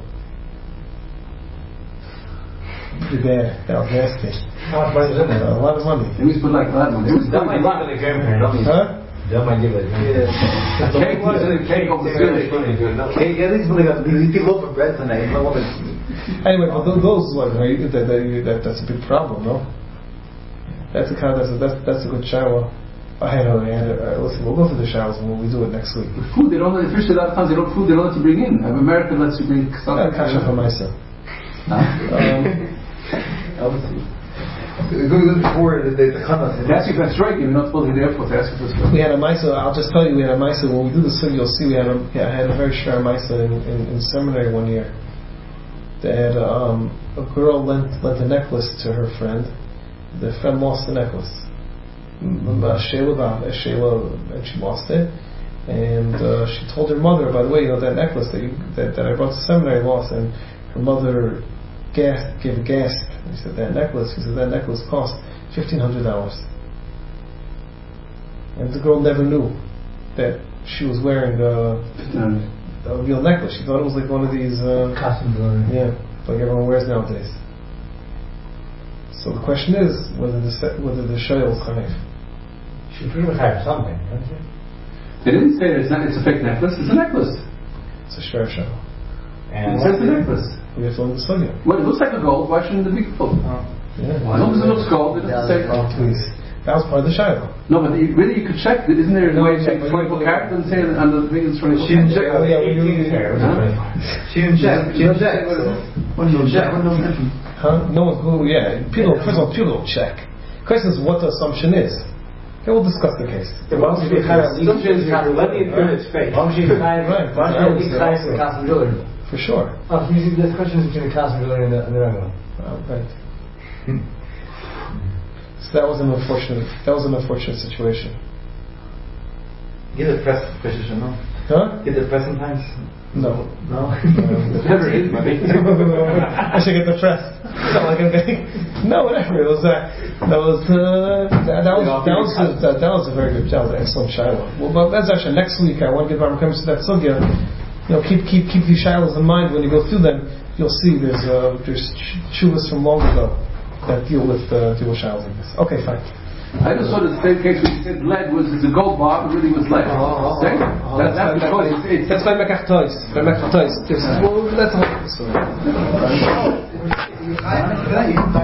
Pretty bad. That was nasty. How much money is in there? A lot of money. They always put like that money. It was That might a give lot. it a grandparent. Huh? That might give it a grandparent. Cake was in the cake of the ceiling. Hey, at least when they got these people loaf of bread tonight. You don't want to. Anyway, but those, those like, right, that, that, that, that's a big problem, no? That's a kind of, that's a, that's, that's a good shower. I had a, I had a, uh, listen, we'll go through the showers when we do it next week. Food, they don't let, especially a lot of times they don't food, they don't let you bring in. America lets you bring Uh, something. Kasha for myself. Um, Before the the chanas. They ask you for a strike, you're not supposed to be there for to ask you for a strike. we had a Maisa, I'll just tell you, we had a Maisa, when we do the sugi, you'll see we had a, yeah, I had a very sure Maisa in, in, in seminary one year. They had um, a girl lent, lent a necklace to her friend. The friend lost the necklace. A Shayla, a Shayla, and she lost it. And uh, she told her mother, by the way, you know, that necklace that, you, that, that I brought to seminary lost. And her mother gasped, gave a gasp. He said, that necklace, he said, that necklace cost fifteen hundred dollars. And the girl never knew that she was wearing a, a real necklace. She thought it was like one of these, uh, Costume jewelry. yeah, like everyone wears nowadays. So the question is, whether the se- whether the shayl is chayiv. She pretty much had something, didn't she? They didn't say it's not. It's a fake necklace. It's a necklace. It's a shver shayl. And It says the necklace. We have to learn the sugya. Well, it looks like a gold. Why shouldn't it be gold? Yeah. As long as it looks gold, it doesn't say. Please. That was part of the shayl. No, but you, really, you could check. That. Isn't there a No, way to yeah, check but twenty-four you- carat? Doesn't say on the thing it's twenty-four. She didn't check. Oh, yeah, we eighteen really- carat. Huh? She didn't check. She didn't check. When you check, when you check. Huh? No one who, yeah. People, first of all, people don't check. The question is what the assumption is. Okay, we'll discuss the case. Yeah, why don't you be chayav? Let me appear it's fake. Why don't you be chayav? Right. Why don't you be chayav for the costume jewelry? For sure. Oh, so usually this question is between the costume jewelry and the, and the regular. Oh, right. So that was an unfortunate. That was an unfortunate situation. Get the press position, no? Huh? Get the press sometimes. No. No. Never is, buddy. I should get the press. No, like okay. No, whatever. It was that. That was. Uh, that, that was. That was. A, that, that was a very good. That was an excellent shiloh. Well, but that's actually next week. I want to give our comments to that sugya. You know, keep keep keep these shilohs in mind when you go through them. You'll see there's uh, there's chuvas from long ago that deal with uh, deal with shilohs like this. Okay, fine. I just saw the same case where you said lead was the gold bar, but really was lead. Oh, oh, See? oh, That, that's because it's, it's That's by Mekach Toys. By Mekach Toys. Well, that's a whole story. You